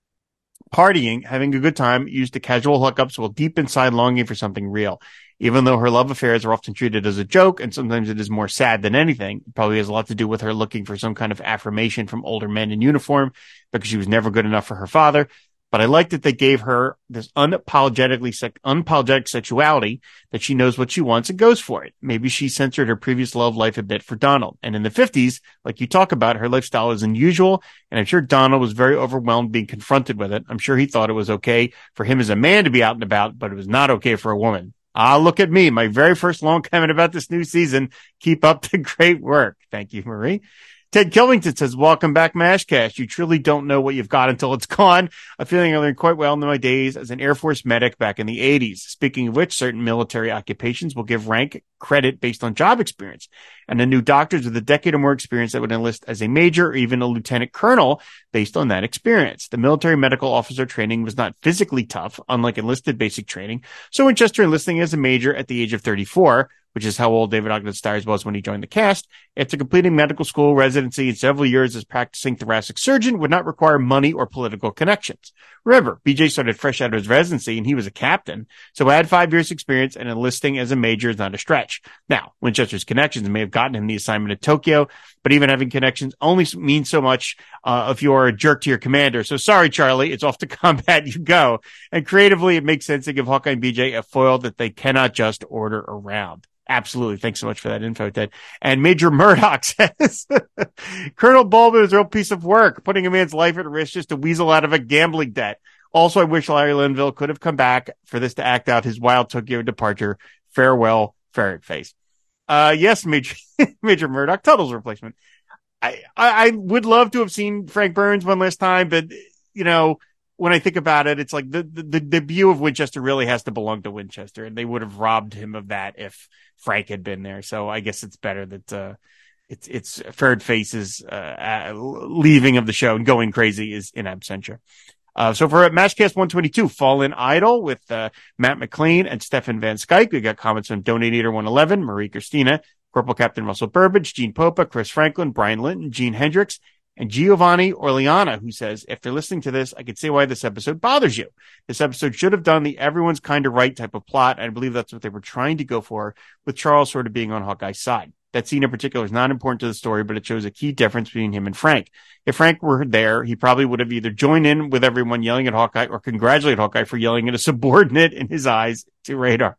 Partying, having a good time, used to casual hookups while deep inside longing for something real. Even though her love affairs are often treated as a joke, and sometimes it is more sad than anything, it probably has a lot to do with her looking for some kind of affirmation from older men in uniform because she was never good enough for her father. But I like that they gave her this unapologetically sec- unapologetic sexuality, that she knows what she wants and goes for it. Maybe she censored her previous love life a bit for Donald. And in the fifties, like you talk about, her lifestyle is unusual, and I'm sure Donald was very overwhelmed being confronted with it. I'm sure he thought it was okay for him as a man to be out and about, but it was not okay for a woman. Ah, look at me, my very first long comment about this new season. Keep up the great work. Thank you, Marie. Ted Killington says, welcome back, Mashcast. You truly don't know what you've got until it's gone. A feeling I learned quite well in my days as an Air Force medic back in the eighties. Speaking of which, certain military occupations will give rank credit based on job experience. And the new doctors with a decade or more experience that would enlist as a major or even a lieutenant colonel based on that experience. The military medical officer training was not physically tough, unlike enlisted basic training. So Winchester enlisting as a major at the age of thirty-four, which is how old David Ogden Stiers was when he joined the cast, after completing medical school residency and several years as practicing thoracic surgeon, would not require money or political connections. Remember, B J started fresh out of his residency and he was a captain, so add five years experience and enlisting as a major is not a stretch. Now, Winchester's connections may have gotten him the assignment at Tokyo, but even having connections only means so much uh, if you're a jerk to your commander. So sorry, Charlie, it's off to combat you go. And creatively, it makes sense to give Hawkeye and B J a foil that they cannot just order around. Absolutely. Thanks so much for that info, Ted. And Major Murdoch says, Colonel Bulba is a real piece of work, putting a man's life at risk just to weasel out of a gambling debt. Also, I wish Larry Linville could have come back for this to act out his wild Tokyo departure. Farewell, Ferret Face. Uh, yes, Major, Major Murdoch, Tuttle's replacement. I, I, I would love to have seen Frank Burns one last time, but, you know, when I think about it, it's like the, the, the view of Winchester really has to belong to Winchester, and they would have robbed him of that if Frank had been there. So I guess it's better that, uh, it's, it's Ferret Face's, uh, uh, leaving of the show and going crazy is in absentia. Uh, so for Mashcast one twenty-two, Fallen Idol with, uh, Matt McLean and Stefan Van Skyke. We got comments from Donator one eleven, Marie Christina, Corporal Captain Russell Burbage, Gene Popa, Chris Franklin, Brian Linton, Gene Hendricks, and Giovanni Orleana, who says, if they're listening to this, I could see why this episode bothers you. This episode should have done the everyone's kind of right type of plot. And I believe that's what they were trying to go for, with Charles sort of being on Hawkeye's side. That scene in particular is not important to the story, but it shows a key difference between him and Frank. If Frank were there, he probably would have either joined in with everyone yelling at Hawkeye or congratulate Hawkeye for yelling at a subordinate in his eyes to Radar.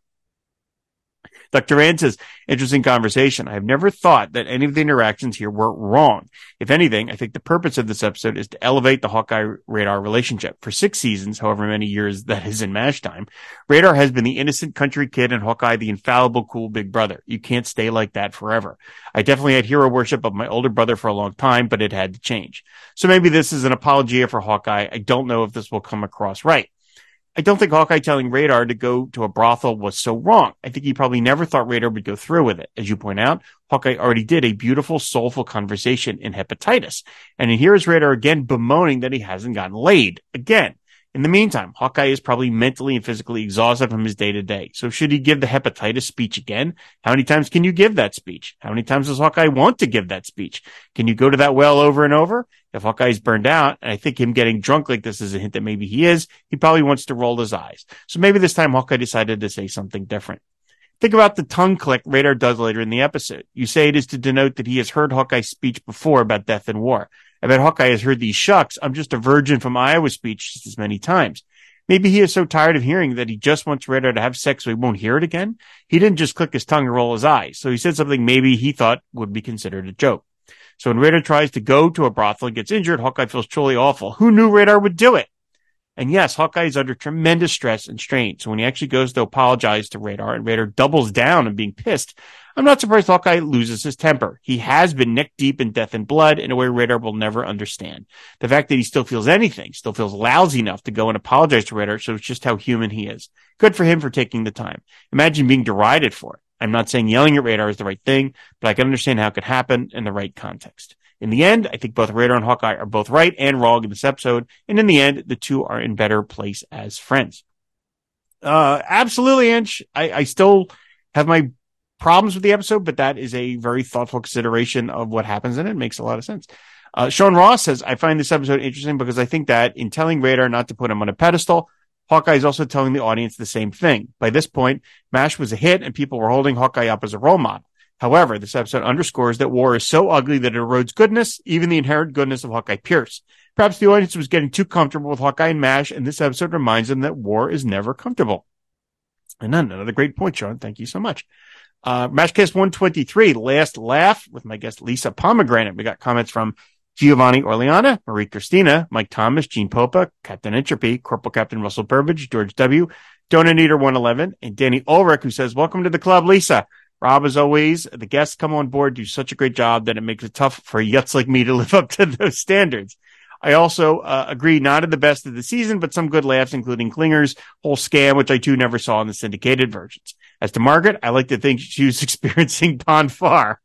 Doctor Rand says, interesting conversation. I have never thought that any of the interactions here were wrong. If anything, I think the purpose of this episode is to elevate the Hawkeye-Radar relationship. For six seasons, however many years that is in MASH time, Radar has been the innocent country kid and Hawkeye the infallible cool big brother. You can't stay like that forever. I definitely had hero worship of my older brother for a long time, but it had to change. So maybe this is an apologia for Hawkeye. I don't know if this will come across right. I don't think Hawkeye telling Radar to go to a brothel was so wrong. I think he probably never thought Radar would go through with it. As you point out, Hawkeye already did a beautiful, soulful conversation in Hepatitis. And here is Radar again bemoaning that he hasn't gotten laid. Again. In the meantime, Hawkeye is probably mentally and physically exhausted from his day-to-day. So should he give the Hepatitis speech again? How many times can you give that speech? How many times does Hawkeye want to give that speech? Can you go to that well over and over? If Hawkeye's burned out, and I think him getting drunk like this is a hint that maybe he is, he probably wants to roll his eyes. So maybe this time Hawkeye decided to say something different. Think about the tongue click Radar does later in the episode. You say it is to denote that he has heard Hawkeye's speech before about death and war. I bet Hawkeye has heard these shucks, I'm just a virgin from Iowa speech just as many times. Maybe he is so tired of hearing that he just wants Radar to have sex so he won't hear it again. He didn't just click his tongue and roll his eyes. So he said something maybe he thought would be considered a joke. So when Radar tries to go to a brothel and gets injured, Hawkeye feels truly awful. Who knew Radar would do it? And yes, Hawkeye is under tremendous stress and strain. So when he actually goes to apologize to Radar and Radar doubles down and being pissed, I'm not surprised Hawkeye loses his temper. He has been neck deep in death and blood in a way Radar will never understand. The fact that he still feels anything, still feels lousy enough to go and apologize to Radar shows just how human he is. Good for him for taking the time. Imagine being derided for it. I'm not saying yelling at Radar is the right thing, but I can understand how it could happen in the right context. In the end, I think both Radar and Hawkeye are both right and wrong in this episode. And in the end, the two are in better place as friends. Uh, absolutely, Ange. I, I still have my problems with the episode, but that is a very thoughtful consideration of what happens in it. It makes a lot of sense. Uh, Sean Ross says, I find this episode interesting because I think that in telling Radar not to put him on a pedestal, Hawkeye is also telling the audience the same thing. By this point, MASH was a hit and people were holding Hawkeye up as a role model. However, this episode underscores that war is so ugly that it erodes goodness, even the inherent goodness of Hawkeye Pierce. Perhaps the audience was getting too comfortable with Hawkeye and MASH, and this episode reminds them that war is never comfortable. And then another great point, Sean. Thank you so much. Uh, MASHcast one twenty-three, Last Laugh with my guest Lisa Pomegranate. We got comments from Giovanni Orleana, Marie Christina, Mike Thomas, Gene Popa, Captain Entropy, Corporal Captain Russell Burbage, George W., Donut Eater one eleven, and Danny Ulrich, who says, welcome to the club, Lisa. Rob, as always, the guests come on board, do such a great job that it makes it tough for yuts like me to live up to those standards. I also uh, agree, not in the best of the season, but some good laughs, including Klinger's whole scam, which I too never saw in the syndicated versions. As to Margaret, I like to think she was experiencing Pon Farr.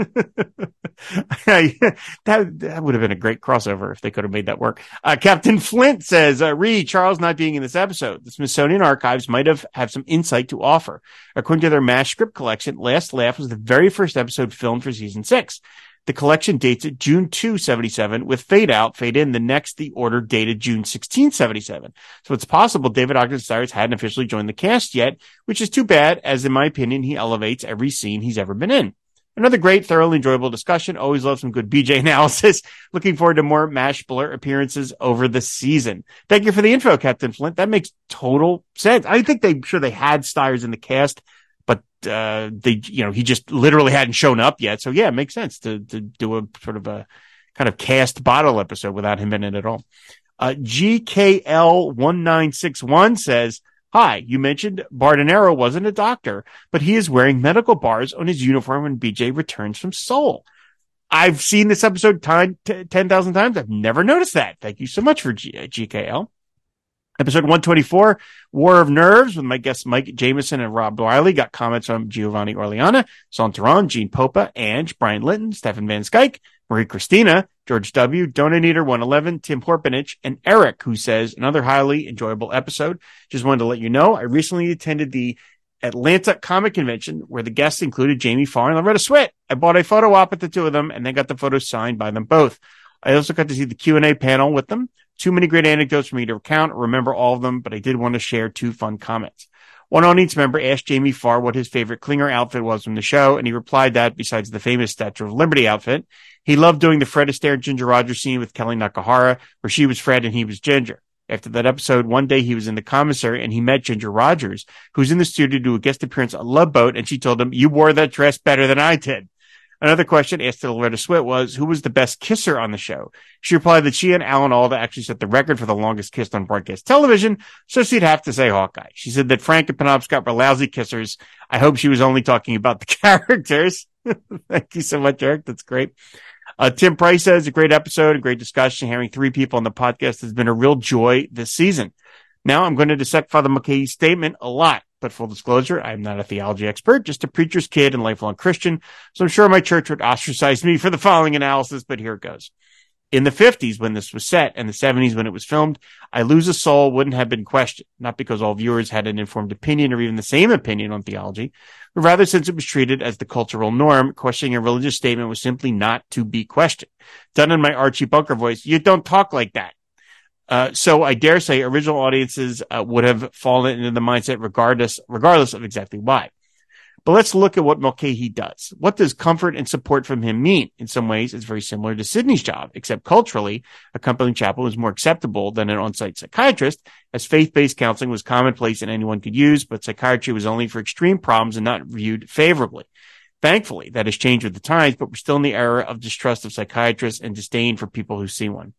that, that would have been a great crossover if they could have made that work. Uh, Captain Flint says, uh, Reed, Charles not being in this episode, the Smithsonian Archives might have, have some insight to offer. According to their MASH script collection, Last Laugh was the very first episode filmed for season six. The collection dates it June second, seventy-seven, with Fade Out, Fade In, the next, the order dated June sixteenth, seventy-seven. So it's possible David Ogden Stiers hadn't officially joined the cast yet, which is too bad, as in my opinion, he elevates every scene he's ever been in. Another great, thoroughly enjoyable discussion. Always love some good B J analysis. Looking forward to more MASH Blur appearances over the season. Thank you for the info, Captain Flint. That makes total sense. I think they, sure they had Stiers in the cast, but uh they, you know, he just literally hadn't shown up yet. So yeah, it makes sense to to do a sort of a kind of cast bottle episode without him in it at all. Uh G K L one nine six one says, hi, you mentioned Bardenero wasn't a doctor, but he is wearing medical bars on his uniform when B J returns from Seoul. I've seen this episode ten thousand times. I've never noticed that. Thank you so much for G- GKL. Episode one twenty-four, War of Nerves, with my guests Mike Jameson and Rob Wiley. Got comments from Giovanni Orleana, Santaron, Gene Popa, Ange, Brian Linton, Stefan Van Skyke, Marie Christina, George W., Donut Eater one eleven, Tim Horpenich, and Eric, who says, another highly enjoyable episode. Just wanted to let you know, I recently attended the Atlanta Comic Convention where the guests included Jamie Farr and Loretta Swit. I bought a photo op at the two of them and then got the photos signed by them both. I also got to see the Q and A panel with them. Too many great anecdotes for me to recount or remember all of them, but I did want to share two fun comments. One audience member asked Jamie Farr what his favorite Klinger outfit was from the show, and he replied that, besides the famous Statue of Liberty outfit, he loved doing the Fred Astaire Ginger Rogers scene with Kelly Nakahara, where she was Fred and he was Ginger. After that episode, one day he was in the commissary and he met Ginger Rogers, who's in the studio to do a guest appearance on Love Boat, and she told him, you wore that dress better than I did. Another question asked to Loretta Swit was, who was the best kisser on the show? She replied that she and Alan Alda actually set the record for the longest kiss on broadcast television, so she'd have to say Hawkeye. She said that Frank and Penobscot were lousy kissers. I hope she was only talking about the characters. Thank you so much, Eric. That's great. Uh, Tim Price says, a great episode, a great discussion. Hearing three people on the podcast has been a real joy this season. Now, I'm going to dissect Father Mulcahy's statement a lot, but full disclosure, I'm not a theology expert, just a preacher's kid and lifelong Christian, so I'm sure my church would ostracize me for the following analysis, but here it goes. In the fifties, when this was set, and the seventies, when it was filmed, I Lose a Soul wouldn't have been questioned, not because all viewers had an informed opinion or even the same opinion on theology, but rather since it was treated as the cultural norm, questioning a religious statement was simply not to be questioned. Done in my Archie Bunker voice, you don't talk like that. Uh, so I dare say original audiences uh, would have fallen into the mindset regardless, regardless of exactly why. But let's look at what Mulcahy does. What does comfort and support from him mean? In some ways, it's very similar to Sidney's job, except culturally, a company chaplain was more acceptable than an on-site psychiatrist, as faith-based counseling was commonplace and anyone could use, but psychiatry was only for extreme problems and not viewed favorably. Thankfully, that has changed with the times, but we're still in the era of distrust of psychiatrists and disdain for people who see one.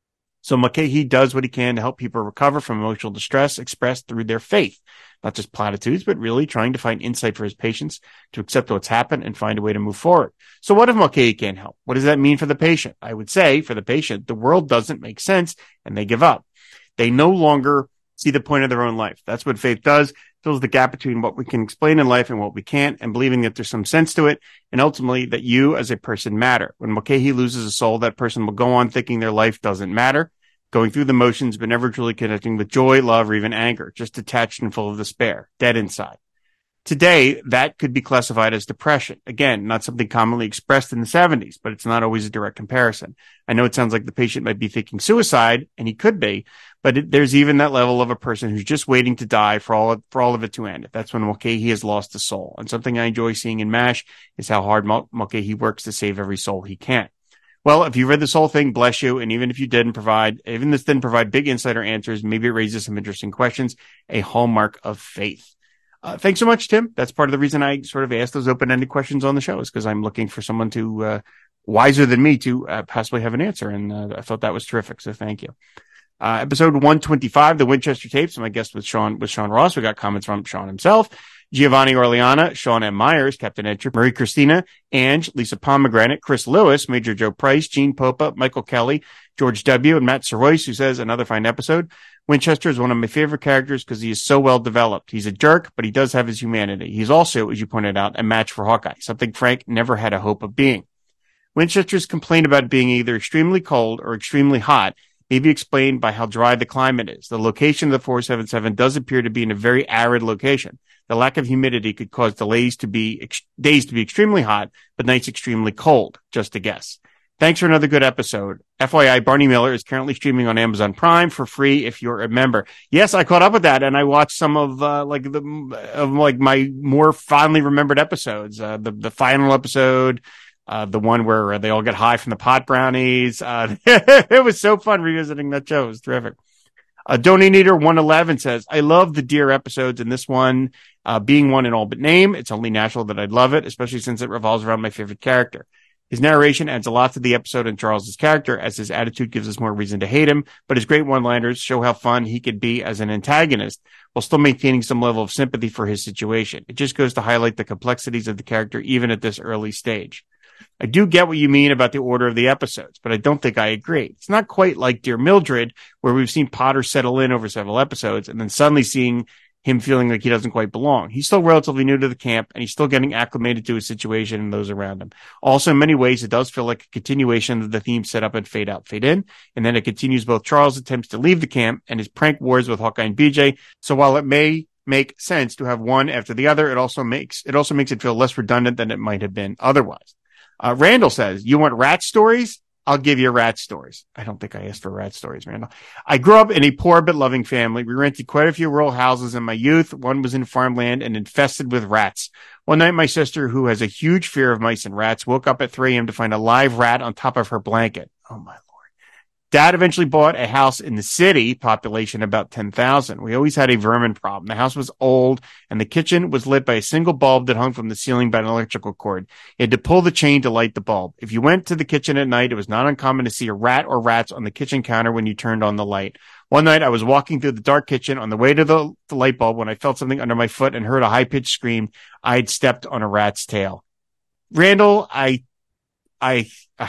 So Mulcahy does what he can to help people recover from emotional distress expressed through their faith. Not just platitudes, but really trying to find insight for his patients to accept what's happened and find a way to move forward. So what if Mulcahy can't help? What does that mean for the patient? I would say for the patient, the world doesn't make sense and they give up. They no longer see the point of their own life. That's what faith does. Fills the gap between what we can explain in life and what we can't, and believing that there's some sense to it, and ultimately that you as a person matter. When Mulcahy loses a soul, that person will go on thinking their life doesn't matter, going through the motions, but never truly connecting with joy, love, or even anger, just detached and full of despair, dead inside. Today, that could be classified as depression. Again, not something commonly expressed in the seventies, but it's not always a direct comparison. I know it sounds like the patient might be thinking suicide, and he could be, but it, there's even that level of a person who's just waiting to die for all of, for all of it to end. That's when Mulcahy has lost his soul. And something I enjoy seeing in MASH is how hard Mul- Mulcahy works to save every soul he can. Well, if you read this whole thing, bless you. And even if you didn't provide, even this didn't provide big insight or answers, maybe it raises some interesting questions, a hallmark of faith. Uh, thanks so much, Tim. That's part of the reason I sort of asked those open-ended questions on the show, is because I'm looking for someone to, uh, wiser than me to uh, possibly have an answer. And uh, I thought that was terrific. So thank you. Uh, episode one twenty-five, the Winchester tapes. My guest was Sean, was Sean Ross. We got comments from Sean himself, Giovanni Orleana, Sean M. Myers, Captain Ed Tripp, Marie Christina, Ange, Lisa Pomegranate, Chris Lewis, Major Joe Price, Gene Popa, Michael Kelly, George W., and Matt Sorois, who says another fine episode. Winchester is one of my favorite characters because he is so well developed. He's a jerk, but he does have his humanity. He's also, as you pointed out, a match for Hawkeye, something Frank never had a hope of being. Winchester's complaint about being either extremely cold or extremely hot may be explained by how dry the climate is. The location of the four seventy-seven does appear to be in a very arid location. The lack of humidity could cause delays to be ex- days to be extremely hot, but nights extremely cold. Just a guess. Thanks for another good episode. F Y I, Barney Miller is currently streaming on Amazon Prime for free if you're a member. Yes, I caught up with that, and I watched some of uh, like the of like my more fondly remembered episodes. Uh, the the final episode. Uh, the one where they all get high from the pot brownies. Uh, it was so fun revisiting that show. It was terrific. Uh, Donate Eater one eleven says, I love the deer episodes, and this one, uh, being one in all but name, it's only natural that I'd love it, especially since it revolves around my favorite character. His narration adds a lot to the episode and Charles's character, as his attitude gives us more reason to hate him, but his great one-liners show how fun he could be as an antagonist while still maintaining some level of sympathy for his situation. It just goes to highlight the complexities of the character even at this early stage. I do get what you mean about the order of the episodes, but I don't think I agree. It's not quite like Dear Mildred, where we've seen Potter settle in over several episodes and then suddenly seeing him feeling like he doesn't quite belong. He's still relatively new to the camp, and he's still getting acclimated to his situation and those around him. Also, in many ways, it does feel like a continuation of the theme set up in Fade Out, Fade In, and then it continues both Charles' attempts to leave the camp and his prank wars with Hawkeye and B J. So while it may make sense to have one after the other, it also makes it also makes it feel less redundant than it might have been otherwise. Uh, Randall says, you want rat stories? I'll give you rat stories. I don't think I asked for rat stories, Randall. I grew up in a poor but loving family. We rented quite a few rural houses in my youth. One was in farmland and infested with rats. One night, my sister, who has a huge fear of mice and rats, woke up at three a.m. to find a live rat on top of her blanket. Oh, my Lord. Dad eventually bought a house in the city, population about ten thousand. We always had a vermin problem. The house was old, and the kitchen was lit by a single bulb that hung from the ceiling by an electrical cord. You had to pull the chain to light the bulb. If you went to the kitchen at night, it was not uncommon to see a rat or rats on the kitchen counter when you turned on the light. One night, I was walking through the dark kitchen on the way to the, the light bulb when I felt something under my foot and heard a high-pitched scream. I had stepped on a rat's tail. Randall, I I,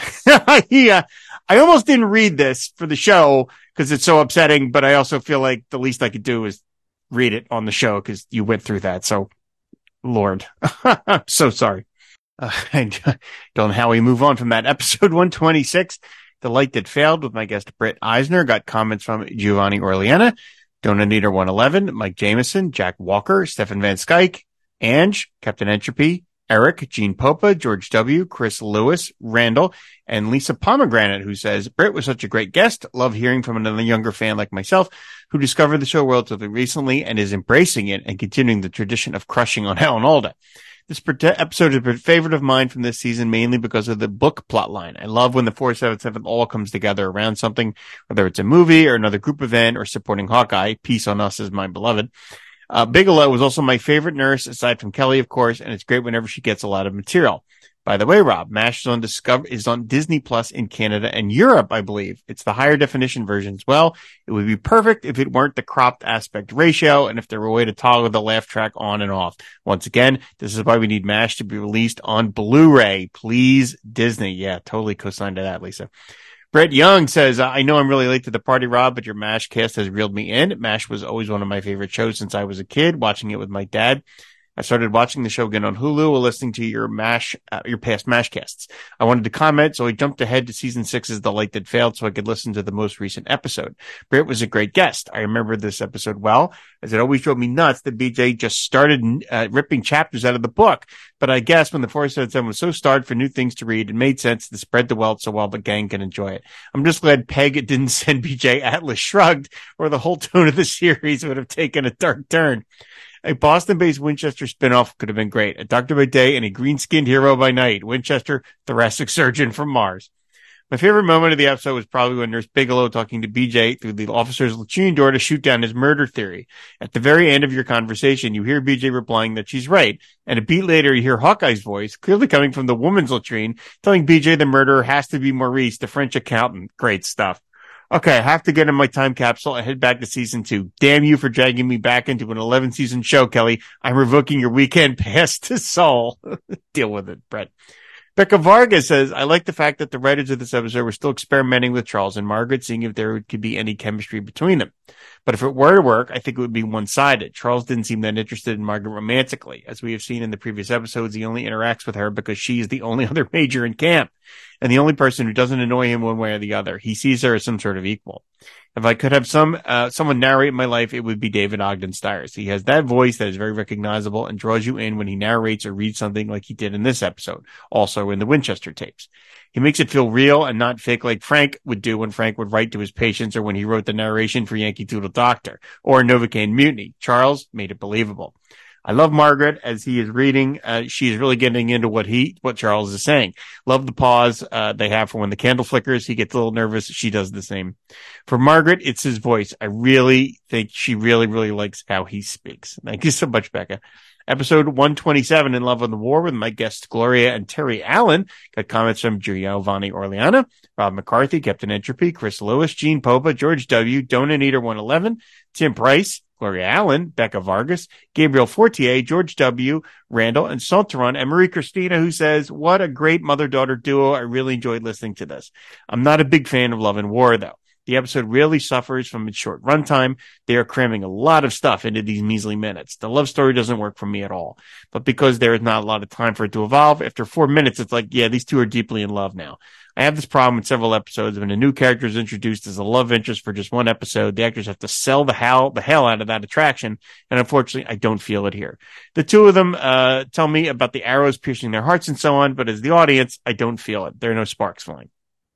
I, uh, I almost didn't read this for the show because it's so upsetting, but I also feel like the least I could do is read it on the show because you went through that. So, Lord, I'm so sorry. Uh, I don't know how we move on from that. Episode one twenty-six, The Light That Failed, with my guest Britt Eisner. Got comments from Giovanni Orleana, Donator one eleven, Mike Jameson, Jack Walker, Stefan Van Skyke, Ange, Captain Entropy, Eric, Gene Popa, George W., Chris Lewis, Randall, and Lisa Pomegranate, who says, Britt was such a great guest. Love hearing from another younger fan like myself who discovered the show relatively recently and is embracing it and continuing the tradition of crushing on Helen Alda. This episode is a favorite of mine from this season, mainly because of the book plotline. I love when the four seven seven all comes together around something, whether it's a movie or another group event or supporting Hawkeye. Peace on us is my beloved. Uh, Bigelow was also my favorite nurse, aside from Kelly, of course, and it's great whenever she gets a lot of material. By the way, Rob, MASH is on Discover is on Disney Plus in Canada and Europe, I believe. It's the higher definition version as well. It would be perfect if it weren't the cropped aspect ratio and if there were a way to toggle the laugh track on and off. Once again, this is why we need MASH to be released on Blu-ray. Please, Disney. Yeah, totally co-signed to that, Lisa. Brett Young says, I know I'm really late to the party, Rob, but your MASH cast has reeled me in. MASH was always one of my favorite shows since I was a kid, watching it with my dad. I started watching the show again on Hulu while listening to your MASH, uh, your past MASH casts. I wanted to comment, so I jumped ahead to season six's The Light That Failed so I could listen to the most recent episode. Britt was a great guest. I remember this episode well, as it always drove me nuts that B J just started uh, ripping chapters out of the book. But I guess when the four seven seven was so starved for new things to read, it made sense to spread the wealth so well the gang can enjoy it. I'm just glad Peg didn't send B J Atlas Shrugged, or the whole tone of the series would have taken a dark turn. A Boston-based Winchester spinoff could have been great. A doctor by day and a green-skinned hero by night. Winchester, thoracic surgeon from Mars. My favorite moment of the episode was probably when Nurse Bigelow talking to B J through the officer's latrine door to shoot down his murder theory. At the very end of your conversation, you hear B J replying that she's right. And a beat later, you hear Hawkeye's voice, clearly coming from the woman's latrine, telling B J the murderer has to be Maurice, the French accountant. Great stuff. Okay, I have to get in my time capsule and head back to season two. Damn you for dragging me back into an eleven season show, Kelly. I'm revoking your weekend pass to Seoul. Deal with it, Brett. Becca Vargas says, I like the fact that the writers of this episode were still experimenting with Charles and Margaret, seeing if there could be any chemistry between them. But if it were to work, I think it would be one-sided. Charles didn't seem that interested in Margaret romantically. As we have seen in the previous episodes, he only interacts with her because she is the only other major in camp and the only person who doesn't annoy him one way or the other. He sees her as some sort of equal. If I could have some uh, someone narrate my life, it would be David Ogden Stiers. He has that voice that is very recognizable and draws you in when he narrates or reads something like he did in this episode, also in the Winchester tapes. He makes it feel real and not fake like Frank would do when Frank would write to his patients or when he wrote the narration for Yankee Doodle Doctor or Novocaine Mutiny. Charles made it believable. I love Margaret as he is reading. Uh, she is really getting into what he, what Charles is saying. Love the pause uh, they have for when the candle flickers. He gets a little nervous. She does the same. For Margaret, it's his voice. I really think she really, really likes how he speaks. Thank you so much, Becca. Episode one twenty-seven, In Love on the War, with my guests Gloria and Terry Allen. Got comments from Giovanni Orleana, Rob McCarthy, Captain Entropy, Chris Lewis, Gene Popa, George W., Donator one eleven, Tim Price, Gloria Allen, Becca Vargas, Gabriel Fortier, George W., Randall, and Salteron, and Marie Christina, who says, what a great mother-daughter duo. I really enjoyed listening to this. I'm not a big fan of Love and War, though. The episode really suffers from its short runtime. They are cramming a lot of stuff into these measly minutes. The love story doesn't work for me at all. But because there is not a lot of time for it to evolve, after four minutes, it's like, yeah, these two are deeply in love now. I have this problem with several episodes. When a new character is introduced as a love interest for just one episode, the actors have to sell the hell, the hell out of that attraction. And unfortunately, I don't feel it here. The two of them uh tell me about the arrows piercing their hearts and so on, but as the audience, I don't feel it. There are no sparks flying.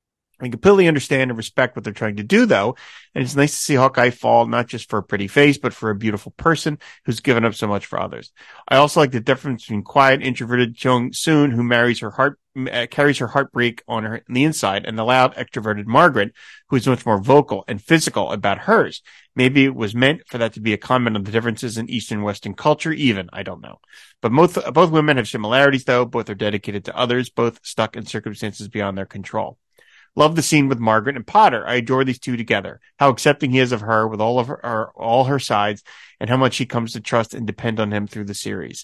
I completely understand and respect what they're trying to do, though, and it's nice to see Hawkeye fall not just for a pretty face, but for a beautiful person who's given up so much for others. I also like the difference between quiet, introverted Jung Soon, who marries her heart, uh, carries her heartbreak on her on the inside, and the loud, extroverted Margaret, who is much more vocal and physical about hers. Maybe it was meant for that to be a comment on the differences in Eastern and Western culture, even. I don't know. But both, both women have similarities, though. Both are dedicated to others, both stuck in circumstances beyond their control. Love the scene with Margaret and Potter. I adore these two together. How accepting he is of her with all of her, her all her sides, and how much she comes to trust and depend on him through the series.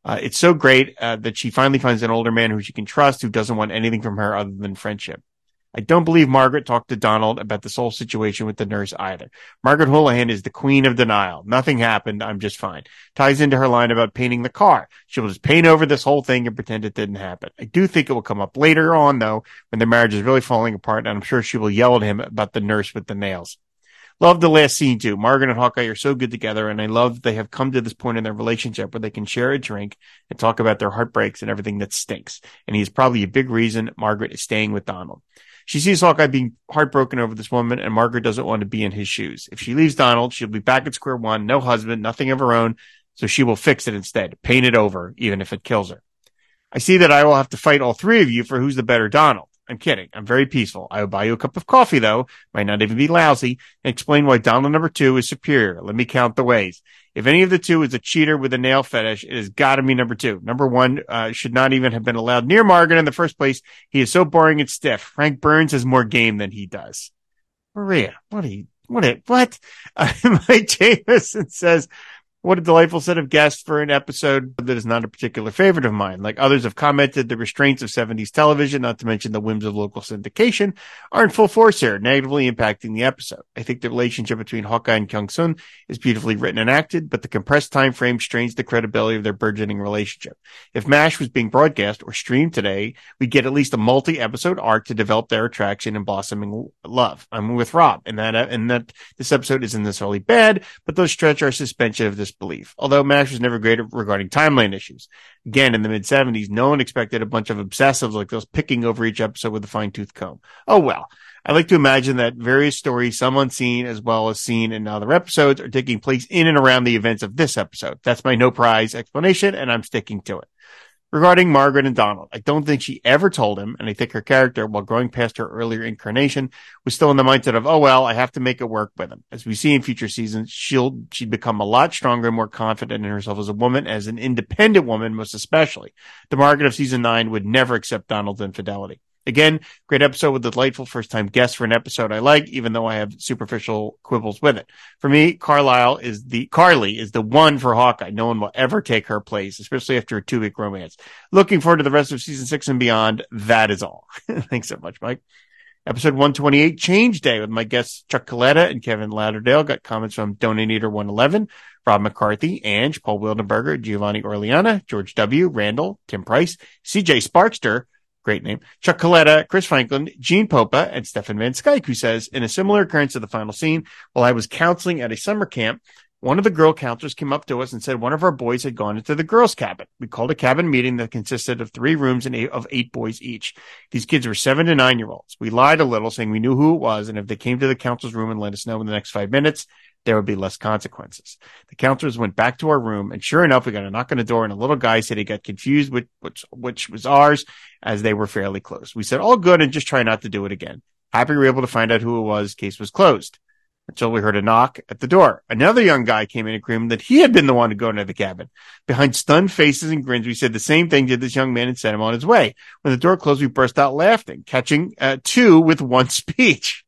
Uh, it's so great uh, that she finally finds an older man who she can trust, who doesn't want anything from her other than friendship. I don't believe Margaret talked to Donald about this whole situation with the nurse either. Margaret Houlihan is the queen of denial. Nothing happened. I'm just fine. Ties into her line about painting the car. She will just paint over this whole thing and pretend it didn't happen. I do think it will come up later on, though, when their marriage is really falling apart, and I'm sure she will yell at him about the nurse with the nails. Love the last scene, too. Margaret and Hawkeye are so good together, and I love that they have come to this point in their relationship where they can share a drink and talk about their heartbreaks and everything that stinks. And he is probably a big reason Margaret is staying with Donald. She sees Hawkeye being heartbroken over this woman, and Margaret doesn't want to be in his shoes. If she leaves Donald, she'll be back at square one, no husband, nothing of her own, so she will fix it instead, paint it over, even if it kills her. I see that I will have to fight all three of you for who's the better Donald. I'm kidding. I'm very peaceful. I will buy you a cup of coffee, though, might not even be lousy, and explain why Donald number two is superior. Let me count the ways. If any of the two is a cheater with a nail fetish, it has got to be number two. Number one uh, should not even have been allowed near Margaret in the first place. He is so boring and stiff. Frank Burns has more game than he does. Maria, what are you, what, a, what? Uh, Mike Jameson says, what a delightful set of guests for an episode that is not a particular favorite of mine. Like others have commented, the restraints of seventies television, not to mention the whims of local syndication, are in full force here, negatively impacting the episode. I think the relationship between Hawkeye and Kyung Sun is beautifully written and acted, but the compressed time frame strains the credibility of their burgeoning relationship. If MASH was being broadcast or streamed today, we'd get at least a multi-episode arc to develop their attraction and blossoming love. I'm with Rob, and that, and that this episode isn't necessarily bad, but those stretch our suspension of disbelief. Although MASH was never great regarding timeline issues. Again, in the mid-seventies, no one expected a bunch of obsessives like those picking over each episode with a fine-tooth comb. Oh well. I like to imagine that various stories, some unseen as well as seen in other episodes, are taking place in and around the events of this episode. That's my no prize explanation, and I'm sticking to it. Regarding Margaret and Donald, I don't think she ever told him, and I think her character, while growing past her earlier incarnation, was still in the mindset of, oh, well, I have to make it work with him. As we see in future seasons, she'll, she'd become a lot stronger and more confident in herself as a woman, as an independent woman, most especially. The Margaret of season nine would never accept Donald's infidelity. Again, great episode with delightful first-time guests for an episode I like, even though I have superficial quibbles with it. For me, Carlisle is the, Carly is the one for Hawkeye. No one will ever take her place, especially after a two-week romance. Looking forward to the rest of season six and beyond. That is all. Thanks so much, Mike. Episode one twenty-eight, Change Day, with my guests Chuck Coletta and Kevin Lauderdale. Got comments from Donator one eleven, Rob McCarthy, Ange, Paul Wildenberger, Giovanni Orleana, George W., Randall, Tim Price, C J Sparkster, great name, Chuck Coletta, Chris Franklin, Gene Popa, and Stefan Van Skyke, who says, in a similar occurrence to the final scene, while I was counseling at a summer camp, one of the girl counselors came up to us and said one of our boys had gone into the girls' cabin. We called a cabin meeting that consisted of three rooms and eight, of eight boys each. These kids were seven to nine year olds. We lied a little, saying we knew who it was, and if they came to the counselor's room and let us know in the next five minutes, there would be less consequences. The counselors went back to our room, and sure enough, we got a knock on the door, and a little guy said he got confused with which, which was ours, as they were fairly close. We said, all good, and just try not to do it again. Happy we were able to find out who it was. Case was closed. Until we heard a knock at the door. Another young guy came in agreement that he had been the one to go into the cabin. Behind stunned faces and grins, we said the same thing to this young man and sent him on his way. When the door closed, we burst out laughing, catching uh, two with one speech.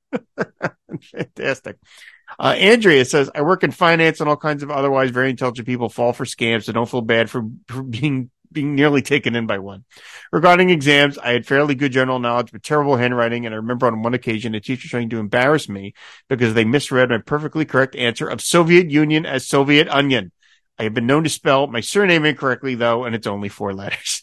Fantastic. Uh, Andrea says, I work in finance and all kinds of otherwise very intelligent people fall for scams, so don't feel bad for, for being being nearly taken in by one. Regarding exams, I had fairly good general knowledge, but terrible handwriting, and I remember on one occasion a teacher trying to embarrass me because they misread my perfectly correct answer of Soviet Union as Soviet Onion. I have been known to spell my surname incorrectly, though, and it's only four letters.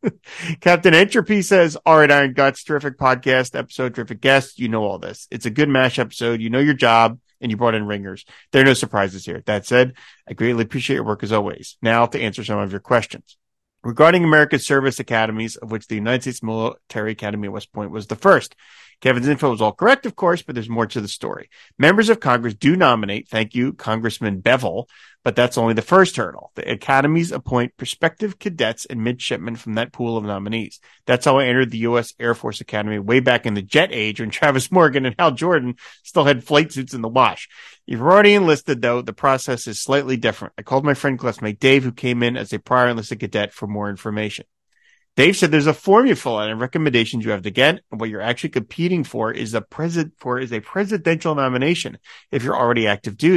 Captain Entropy says, all right, Iron Guts, terrific podcast episode, terrific guest. You know all this. It's a good MASH episode. You know your job, and you brought in ringers. There are no surprises here. That said, I greatly appreciate your work as always. Now to answer some of your questions. Regarding America's service academies, of which the United States Military Academy at West Point was the first. Kevin's info was all correct, of course, but there's more to the story. Members of Congress do nominate, thank you, Congressman Bevel, but that's only the first hurdle. The academies appoint prospective cadets and midshipmen from that pool of nominees. That's how I entered the U S Air Force Academy way back in the jet age when Travis Morgan and Hal Jordan still had flight suits in the wash. If you're already enlisted, though, the process is slightly different. I called my friend classmate Dave, who came in as a prior enlisted cadet, for more information. Dave said there's a formula and recommendations you have to get, and what you're actually competing for is a president for is a presidential nomination if you're already active duty.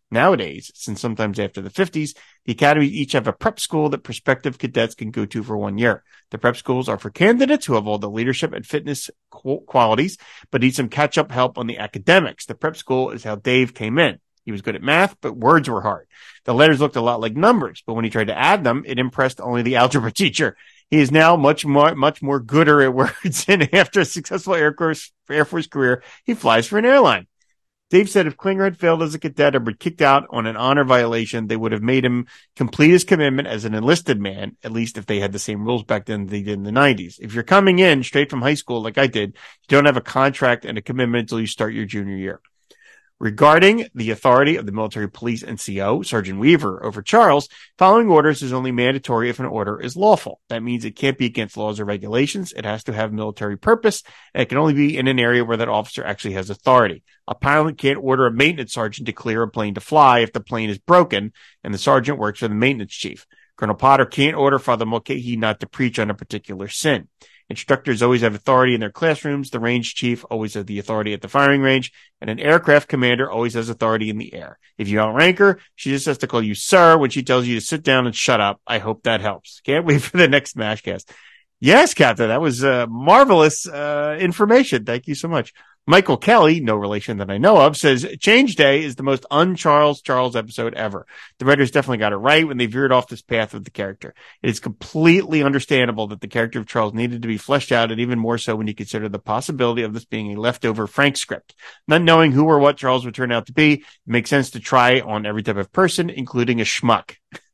Nowadays, since sometimes after the fifties, the academies each have a prep school that prospective cadets can go to for one year. The prep schools are for candidates who have all the leadership and fitness qu- qualities, but need some catch-up help on the academics. The prep school is how Dave came in. He was good at math, but words were hard. The letters looked a lot like numbers, but when he tried to add them, it impressed only the algebra teacher. He is now much more, much more gooder at words, and after a successful Air Force, Air Force career, he flies for an airline. Dave said if Klinger had failed as a cadet or been kicked out on an honor violation, they would have made him complete his commitment as an enlisted man, at least if they had the same rules back then they did in the nineties. If you're coming in straight from high school like I did, you don't have a contract and a commitment until you start your junior year. Regarding the authority of the military police N C O, Sergeant Weaver, over Charles, following orders is only mandatory if an order is lawful. That means it can't be against laws or regulations. It has to have military purpose, and it can only be in an area where that officer actually has authority. A pilot can't order a maintenance sergeant to clear a plane to fly if the plane is broken, and the sergeant works for the maintenance chief. Colonel Potter can't order Father Mulcahy not to preach on a particular sin. Instructors always have authority in their classrooms. The range chief always has the authority at the firing range, and an aircraft commander always has authority in the air. If you outrank her, she just has to call you sir when she tells you to sit down and shut up. I hope that helps. Can't wait for the next Mashcast. Yes, Captain, that was uh, marvelous uh, information. Thank you so much. Michael Kelly, no relation that I know of, says Change Day is the most un-Charles Charles episode ever. The writers definitely got it right when they veered off this path with the character. It is completely understandable that the character of Charles needed to be fleshed out, and even more so when you consider the possibility of this being a leftover Frank script. Not knowing who or what Charles would turn out to be, it makes sense to try on every type of person, including a schmuck.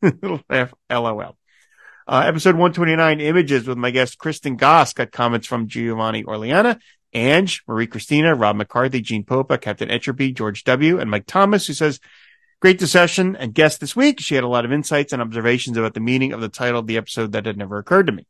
LOL. Uh, episode one twenty-nine, Images, with my guest Kristen Goss, got comments from Giovanni Orleana, Ange, Marie Christina, Rob McCarthy, Gene Popa, Captain Etcherby, George W., and Mike Thomas, who says, great discussion and guest this week. She had a lot of insights and observations about the meaning of the title of the episode that had never occurred to me.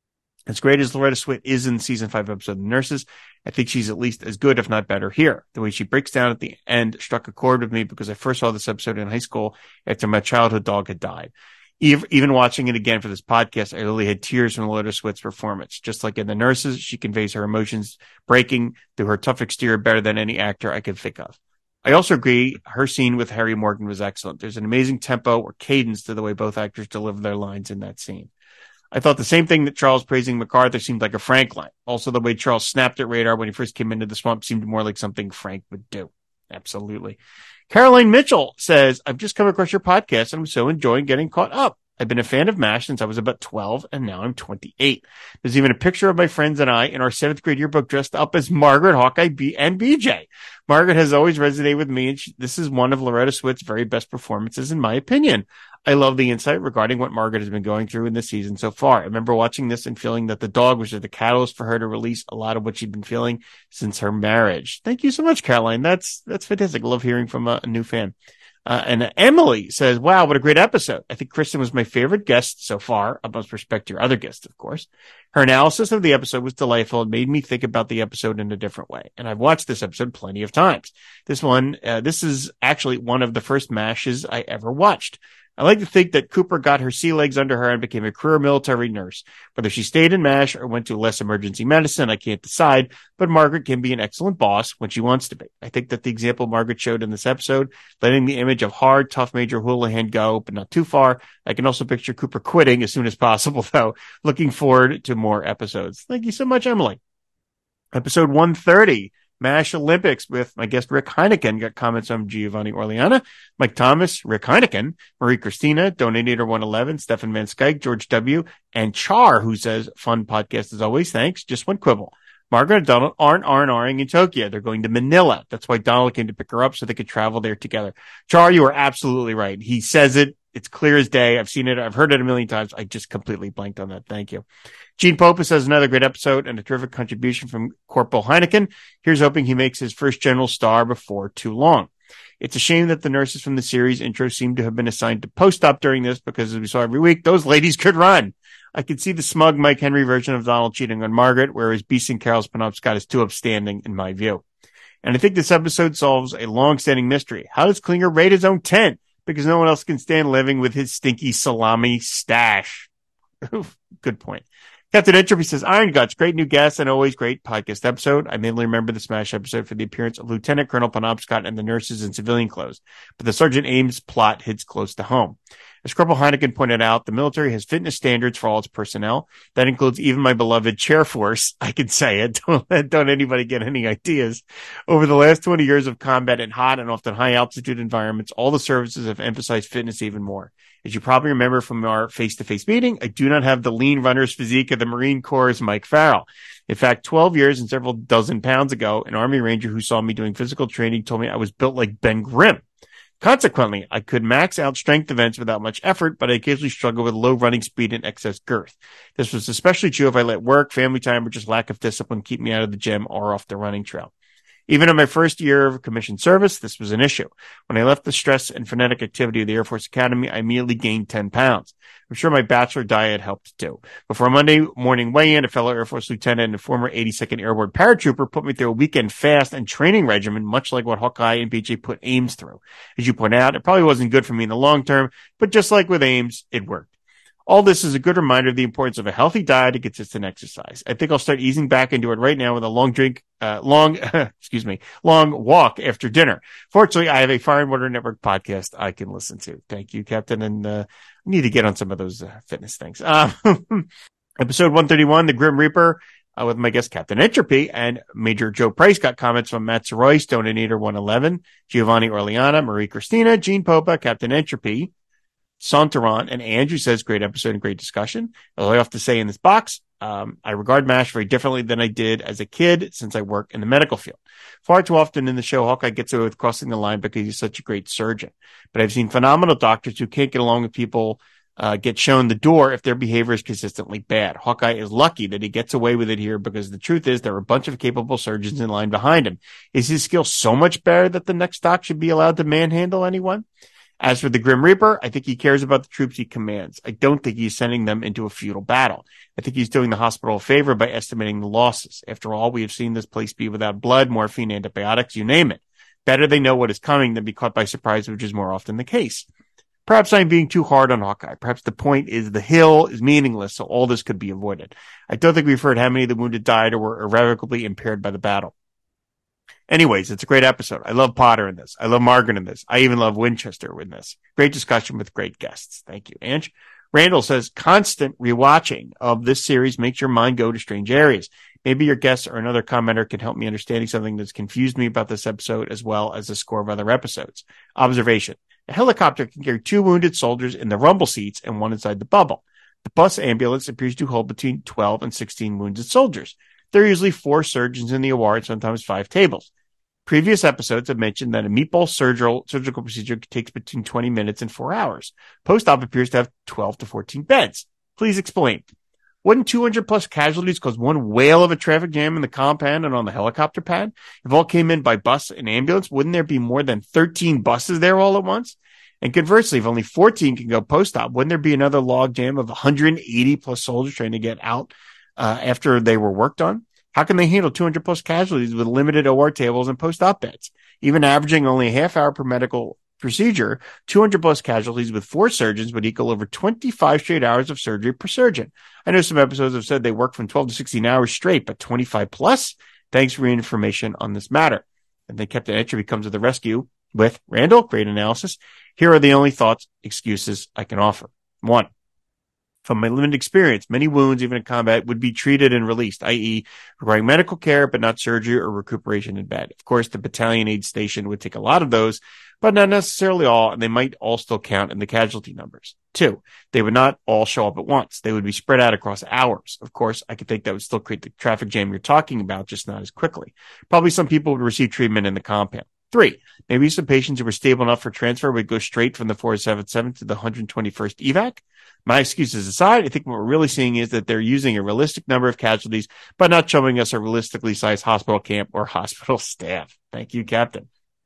As great as Loretta Swit is in season five episode The Nurses, I think she's at least as good, if not better, here. The way she breaks down at the end struck a chord with me because I first saw this episode in high school after my childhood dog had died. Even watching it again for this podcast, I literally had tears from Loretta Swit's performance. Just like in The Nurses, she conveys her emotions breaking through her tough exterior better than any actor I could think of. I also agree her scene with Harry Morgan was excellent. There's an amazing tempo or cadence to the way both actors deliver their lines in that scene. I thought the same thing that Charles praising MacArthur seemed like a Frank line. Also, the way Charles snapped at Radar when he first came into the swamp seemed more like something Frank would do. Absolutely. Caroline Mitchell says, I've just come across your podcast and I'm so enjoying getting caught up. I've been a fan of MASH since I was about twelve, and now I'm twenty-eight. There's even a picture of my friends and I in our seventh grade yearbook dressed up as Margaret, Hawkeye, B, and B J. Margaret has always resonated with me, and she, this is one of Loretta Swit's very best performances, in my opinion. I love the insight regarding what Margaret has been going through in this season so far. I remember watching this and feeling that the dog was just the catalyst for her to release a lot of what she'd been feeling since her marriage. Thank you so much, Caroline. That's that's fantastic. I love hearing from a, a new fan. Uh, and Emily says, wow, what a great episode. I think Kristen was my favorite guest so far, with respect to your other guests, of course. Her analysis of the episode was delightful and made me think about the episode in a different way. And I've watched this episode plenty of times. This one, uh, this is actually one of the first MASHes I ever watched. I like to think that Cooper got her sea legs under her and became a career military nurse. Whether she stayed in MASH or went to less emergency medicine, I can't decide, but Margaret can be an excellent boss when she wants to be. I think that the example Margaret showed in this episode, letting the image of hard, tough Major Houlihan go, but not too far. I can also picture Cooper quitting as soon as possible, though. Looking forward to more episodes. Thank you so much, Emily. Episode one thirty. MASH Olympics with my guest Rick Heineken, got comments from Giovanni Orleana, Mike Thomas, Rick Heineken, Marie Christina, Donator one eleven, Stefan Van Skyke, George W., and Char, who says, fun podcast as always, thanks. Just one quibble. Margaret and Donald aren't R and R-ing in Tokyo. They're going to Manila. That's why Donald came to pick her up so they could travel there together. Char, you are absolutely right. He says it. It's clear as day. I've seen it. I've heard it a million times. I just completely blanked on that. Thank you. Gene Popa says another great episode and a terrific contribution from Corporal Heineken. Here's hoping he makes his first general star before too long. It's a shame that the nurses from the series intro seem to have been assigned to post-op during this because, as we saw every week, those ladies could run. I could see the smug Mike Henry version of Donald cheating on Margaret, whereas Beast and Carol's Penobscot is too upstanding in my view. And I think this episode solves a long-standing mystery. How does Klinger raid his own tent? Because no one else can stand living with his stinky salami stash. Good point. Captain Entropy says, Iron Guts, great new guest and always great podcast episode. I mainly remember the Smash episode for the appearance of Lieutenant Colonel Penobscot and the nurses in civilian clothes, but the Sergeant Ames plot hits close to home. As Corporal Heineken pointed out, the military has fitness standards for all its personnel. That includes even my beloved chair force. I can say it. Don't let, don't anybody get any ideas. Over the last twenty years of combat in hot and often high altitude environments, all the services have emphasized fitness even more. As you probably remember from our face-to-face meeting, I do not have the lean runner's physique of the Marine Corps' Mike Farrell. In fact, twelve years and several dozen pounds ago, an Army Ranger who saw me doing physical training told me I was built like Ben Grimm. Consequently, I could max out strength events without much effort, but I occasionally struggle with low running speed and excess girth. This was especially true if I let work, family time, or just lack of discipline keep me out of the gym or off the running trail. Even in my first year of commissioned service, this was an issue. When I left the stress and frenetic activity of the Air Force Academy, I immediately gained ten pounds. I'm sure my bachelor diet helped too. Before a Monday morning weigh-in, a fellow Air Force lieutenant and former eighty-second Airborne paratrooper put me through a weekend fast and training regimen, much like what Hawkeye and B J put Ames through. As you point out, it probably wasn't good for me in the long term, but just like with Ames, it worked. All this is a good reminder of the importance of a healthy diet and consistent exercise. I think I'll start easing back into it right now with a long drink, uh, long, excuse me, long walk after dinner. Fortunately, I have a Fire and Water Network podcast I can listen to. Thank you, Captain. And, uh, I need to get on some of those uh, fitness things. Um, episode one thirty-one, The Grim Reaper, uh, with my guest, Captain Entropy, and Major Joe Price got comments from Matt Saroy, Stone and Eater one eleven, Giovanni Orleana, Marie Christina, Gene Popa, Captain Entropy, Santaron, and Andrew says, great episode and great discussion. All I have to say in this box, um, I regard MASH very differently than I did as a kid since I work in the medical field. Far too often in the show, Hawkeye gets away with crossing the line because he's such a great surgeon. But I've seen phenomenal doctors who can't get along with people, uh, get shown the door if their behavior is consistently bad. Hawkeye is lucky that he gets away with it here because the truth is there are a bunch of capable surgeons in line behind him. Is his skill so much better that the next doc should be allowed to manhandle anyone? As for the Grim Reaper, I think he cares about the troops he commands. I don't think he's sending them into a futile battle. I think he's doing the hospital a favor by estimating the losses. After all, we have seen this place be without blood, morphine, antibiotics, you name it. Better they know what is coming than be caught by surprise, which is more often the case. Perhaps I'm being too hard on Hawkeye. Perhaps the point is the hill is meaningless, so all this could be avoided. I don't think we've heard how many of the wounded died or were irrevocably impaired by the battle. Anyways, it's a great episode. I love Potter in this. I love Margaret in this. I even love Winchester in this. Great discussion with great guests. Thank you, Ange. Randall says, constant rewatching of this series makes your mind go to strange areas. Maybe your guest or another commenter can help me understanding something that's confused me about this episode as well as a score of other episodes. Observation. A helicopter can carry two wounded soldiers in the rumble seats and one inside the bubble. The bus ambulance appears to hold between twelve and sixteen wounded soldiers. There are usually four surgeons in the O R and sometimes five tables. Previous episodes have mentioned that a meatball surgical, surgical procedure takes between twenty minutes and four hours. Post-op appears to have twelve to fourteen beds. Please explain. Wouldn't two hundred plus casualties cause one whale of a traffic jam in the compound and on the helicopter pad? If all came in by bus and ambulance, wouldn't there be more than thirteen buses there all at once? And conversely, if only fourteen can go post-op, wouldn't there be another log jam of one hundred eighty plus soldiers trying to get out uh, after they were worked on? How can they handle two hundred plus casualties with limited O R tables and post-op beds? Even averaging only a half hour per medical procedure, two hundred plus casualties with four surgeons would equal over twenty-five straight hours of surgery per surgeon. I know some episodes have said they work from twelve to sixteen hours straight, but twenty-five plus? Thanks for your information on this matter. And then Captain Entropy comes to the rescue with, Randall, great analysis. Here are the only thoughts, excuses I can offer. One. From my limited experience, many wounds, even in combat, would be treated and released, that is requiring medical care, but not surgery or recuperation in bed. Of course, the battalion aid station would take a lot of those, but not necessarily all, and they might all still count in the casualty numbers. Two, they would not all show up at once. They would be spread out across hours. Of course, I could think that would still create the traffic jam you're talking about, just not as quickly. Probably some people would receive treatment in the compound. Three, maybe some patients who were stable enough for transfer would go straight from the four seventy-seven to the one hundred twenty-first evac. My excuses aside, I think what we're really seeing is that they're using a realistic number of casualties, but not showing us a realistically sized hospital camp or hospital staff. Thank you, Captain.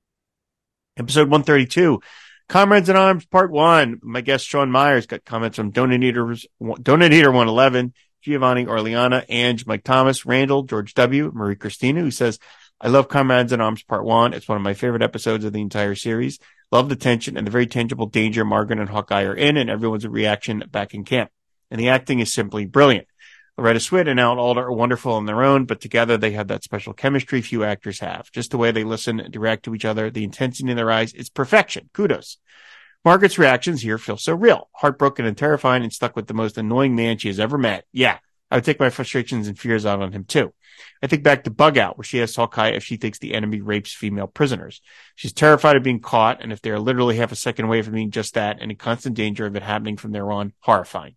Episode one thirty-two, Comrades in Arms, Part one. My guest, Sean Myers, got comments from Donut Eaters, Donut Eater one eleven, Giovanni Orleana, Ange, Mike Thomas, Randall, George W., Marie Christina, who says, I love Comrades in Arms Part one. It's one of my favorite episodes of the entire series. Love the tension and the very tangible danger Margaret and Hawkeye are in and everyone's reaction back in camp. And the acting is simply brilliant. Loretta Swit and Alan Alda are wonderful on their own, but together they have that special chemistry few actors have. Just the way they listen and react to each other, the intensity in their eyes, it's perfection. Kudos. Margaret's reactions here feel so real, heartbroken and terrifying and stuck with the most annoying man she has ever met. Yeah, I would take my frustrations and fears out on him too. I think back to Bug Out, where she asks Hawkeye if she thinks the enemy rapes female prisoners. She's terrified of being caught, and if they are literally half a second away from being just that, and in constant danger of it happening from there on, horrifying.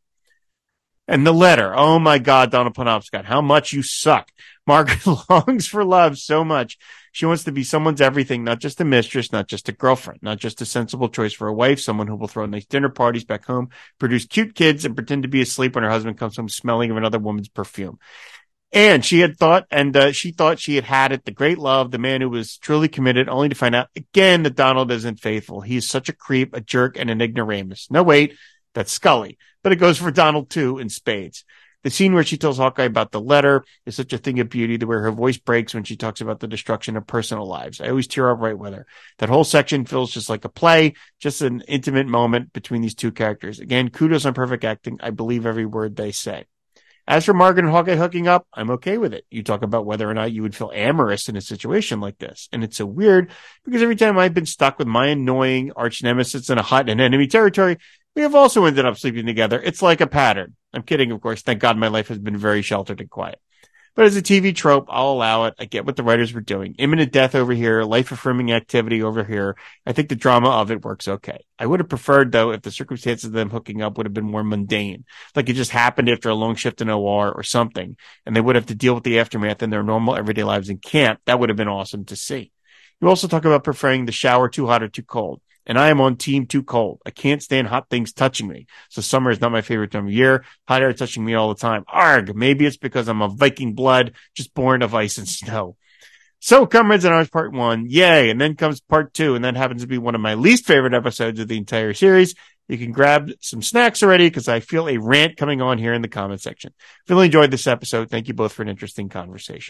And the letter. Oh my God, Donald Penobscot, how much you suck. Margaret longs for love so much. She wants to be someone's everything, not just a mistress, not just a girlfriend, not just a sensible choice for a wife, someone who will throw nice dinner parties back home, produce cute kids, and pretend to be asleep when her husband comes home smelling of another woman's perfume. And she had thought, and uh, she thought she had had it, the great love, the man who was truly committed, only to find out again that Donald isn't faithful. He is such a creep, a jerk, and an ignoramus. No, wait, that's Scully. But it goes for Donald too in spades. The scene where she tells Hawkeye about the letter is such a thing of beauty, the way her voice breaks when she talks about the destruction of personal lives. I always tear up right with her. That whole section feels just like a play, just an intimate moment between these two characters. Again, kudos on perfect acting. I believe every word they say. As for Margaret and Hawkeye hooking up, I'm okay with it. You talk about whether or not you would feel amorous in a situation like this. And it's so weird because every time I've been stuck with my annoying arch nemesis in a hut in enemy territory, we have also ended up sleeping together. It's like a pattern. I'm kidding, of course. Thank God my life has been very sheltered and quiet. But as a T V trope, I'll allow it. I get what the writers were doing. Imminent death over here, life-affirming activity over here. I think the drama of it works okay. I would have preferred, though, if the circumstances of them hooking up would have been more mundane. Like it just happened after a long shift in O R or something, and they would have to deal with the aftermath in their normal everyday lives in camp. That would have been awesome to see. You also talk about preferring the shower too hot or too cold. And I am on team too cold. I can't stand hot things touching me. So summer is not my favorite time of year. Hot air touching me all the time. Arg! Maybe it's because I'm a Viking blood, just born of ice and snow. So, Comrades in Arms Part one. Yay! And then comes Part two, and that happens to be one of my least favorite episodes of the entire series. You can grab some snacks already because I feel a rant coming on here in the comment section. Really enjoyed this episode. Thank you both for an interesting conversation.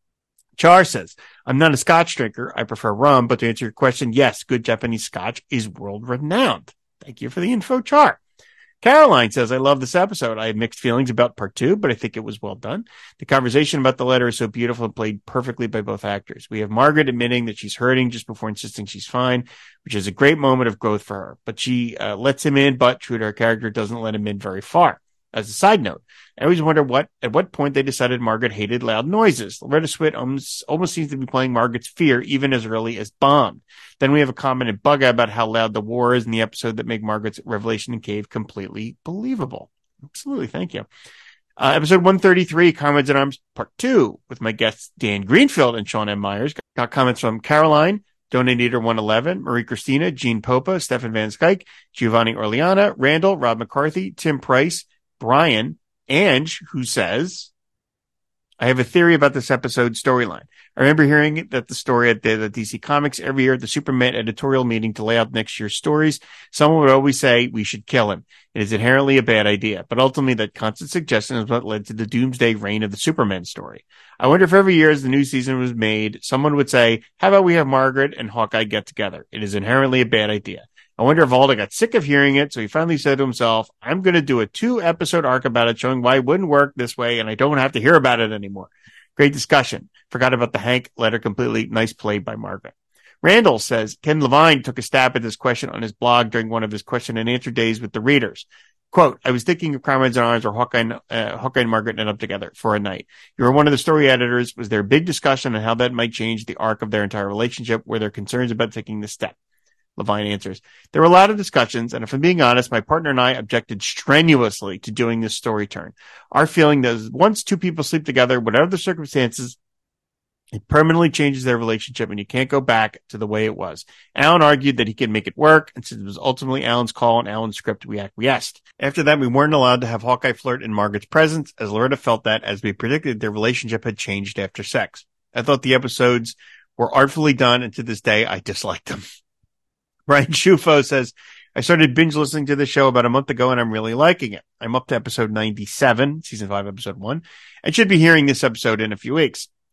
Char says, I'm not a scotch drinker. I prefer rum, but to answer your question, yes, good Japanese scotch is world renowned. Thank you for the info, Char. Caroline says, I love this episode. I have mixed feelings about part two, but I think it was well done. The conversation about the letter is so beautiful and played perfectly by both actors. We have Margaret admitting that she's hurting just before insisting she's fine, which is a great moment of growth for her. But she uh, lets him in, but true to her character, doesn't let him in very far. As a side note, I always wonder what at what point they decided Margaret hated loud noises. Loretta Swit almost, almost seems to be playing Margaret's fear even as early as Bond. Then we have a comment in Bug Out about how loud the war is in the episode that make Margaret's revelation in Cave completely believable. Absolutely, thank you. Uh, episode one thirty-three, Comrades in Arms Part two, with my guests Dan Greenfield and Sean M. Myers. Got comments from Caroline, Donator one eleven, Marie Christina, Jean Popa, Stefan Van Skyke, Giovanni Orleana, Randall, Rob McCarthy, Tim Price, Brian, Ange, who says, I have a theory about this episode storyline. I remember hearing that the story at the, the D C Comics every year at the Superman editorial meeting to lay out next year's stories, someone would always say, we should kill him. It is inherently a bad idea, but ultimately that constant suggestion is what led to the doomsday reign of the Superman story. I wonder if every year as the new season was made, someone would say, how about we have Margaret and Hawkeye get together? It is inherently a bad idea. I wonder if Alda got sick of hearing it, so he finally said to himself, I'm going to do a two-episode arc about it, showing why it wouldn't work this way, and I don't have to hear about it anymore. Great discussion. Forgot about the Hank letter completely. Nice play by Margaret. Randall says, Ken Levine took a stab at this question on his blog during one of his question and answer days with the readers. Quote, I was thinking of Comrades in Arms or Hawkeye, uh, Hawkeye and Margaret end up together for a night. You were one of the story editors. Was there a big discussion on how that might change the arc of their entire relationship? Were there concerns about taking this step? Levine answers, there were a lot of discussions, and if I'm being honest, my partner and I objected strenuously to doing this story turn. Our feeling is once two people sleep together, whatever the circumstances, it permanently changes their relationship, and you can't go back to the way it was. Alan argued that he could make it work, and since it was ultimately Alan's call and Alan's script, we acquiesced. After that, we weren't allowed to have Hawkeye flirt in Margaret's presence, as Loretta felt that, as we predicted, their relationship had changed after sex. I thought the episodes were artfully done, and to this day, I disliked them. Brian Shufo says, I started binge listening to the show about a month ago and I'm really liking it. I'm up to episode ninety-seven, season five, episode one, and should be hearing this episode in a few weeks.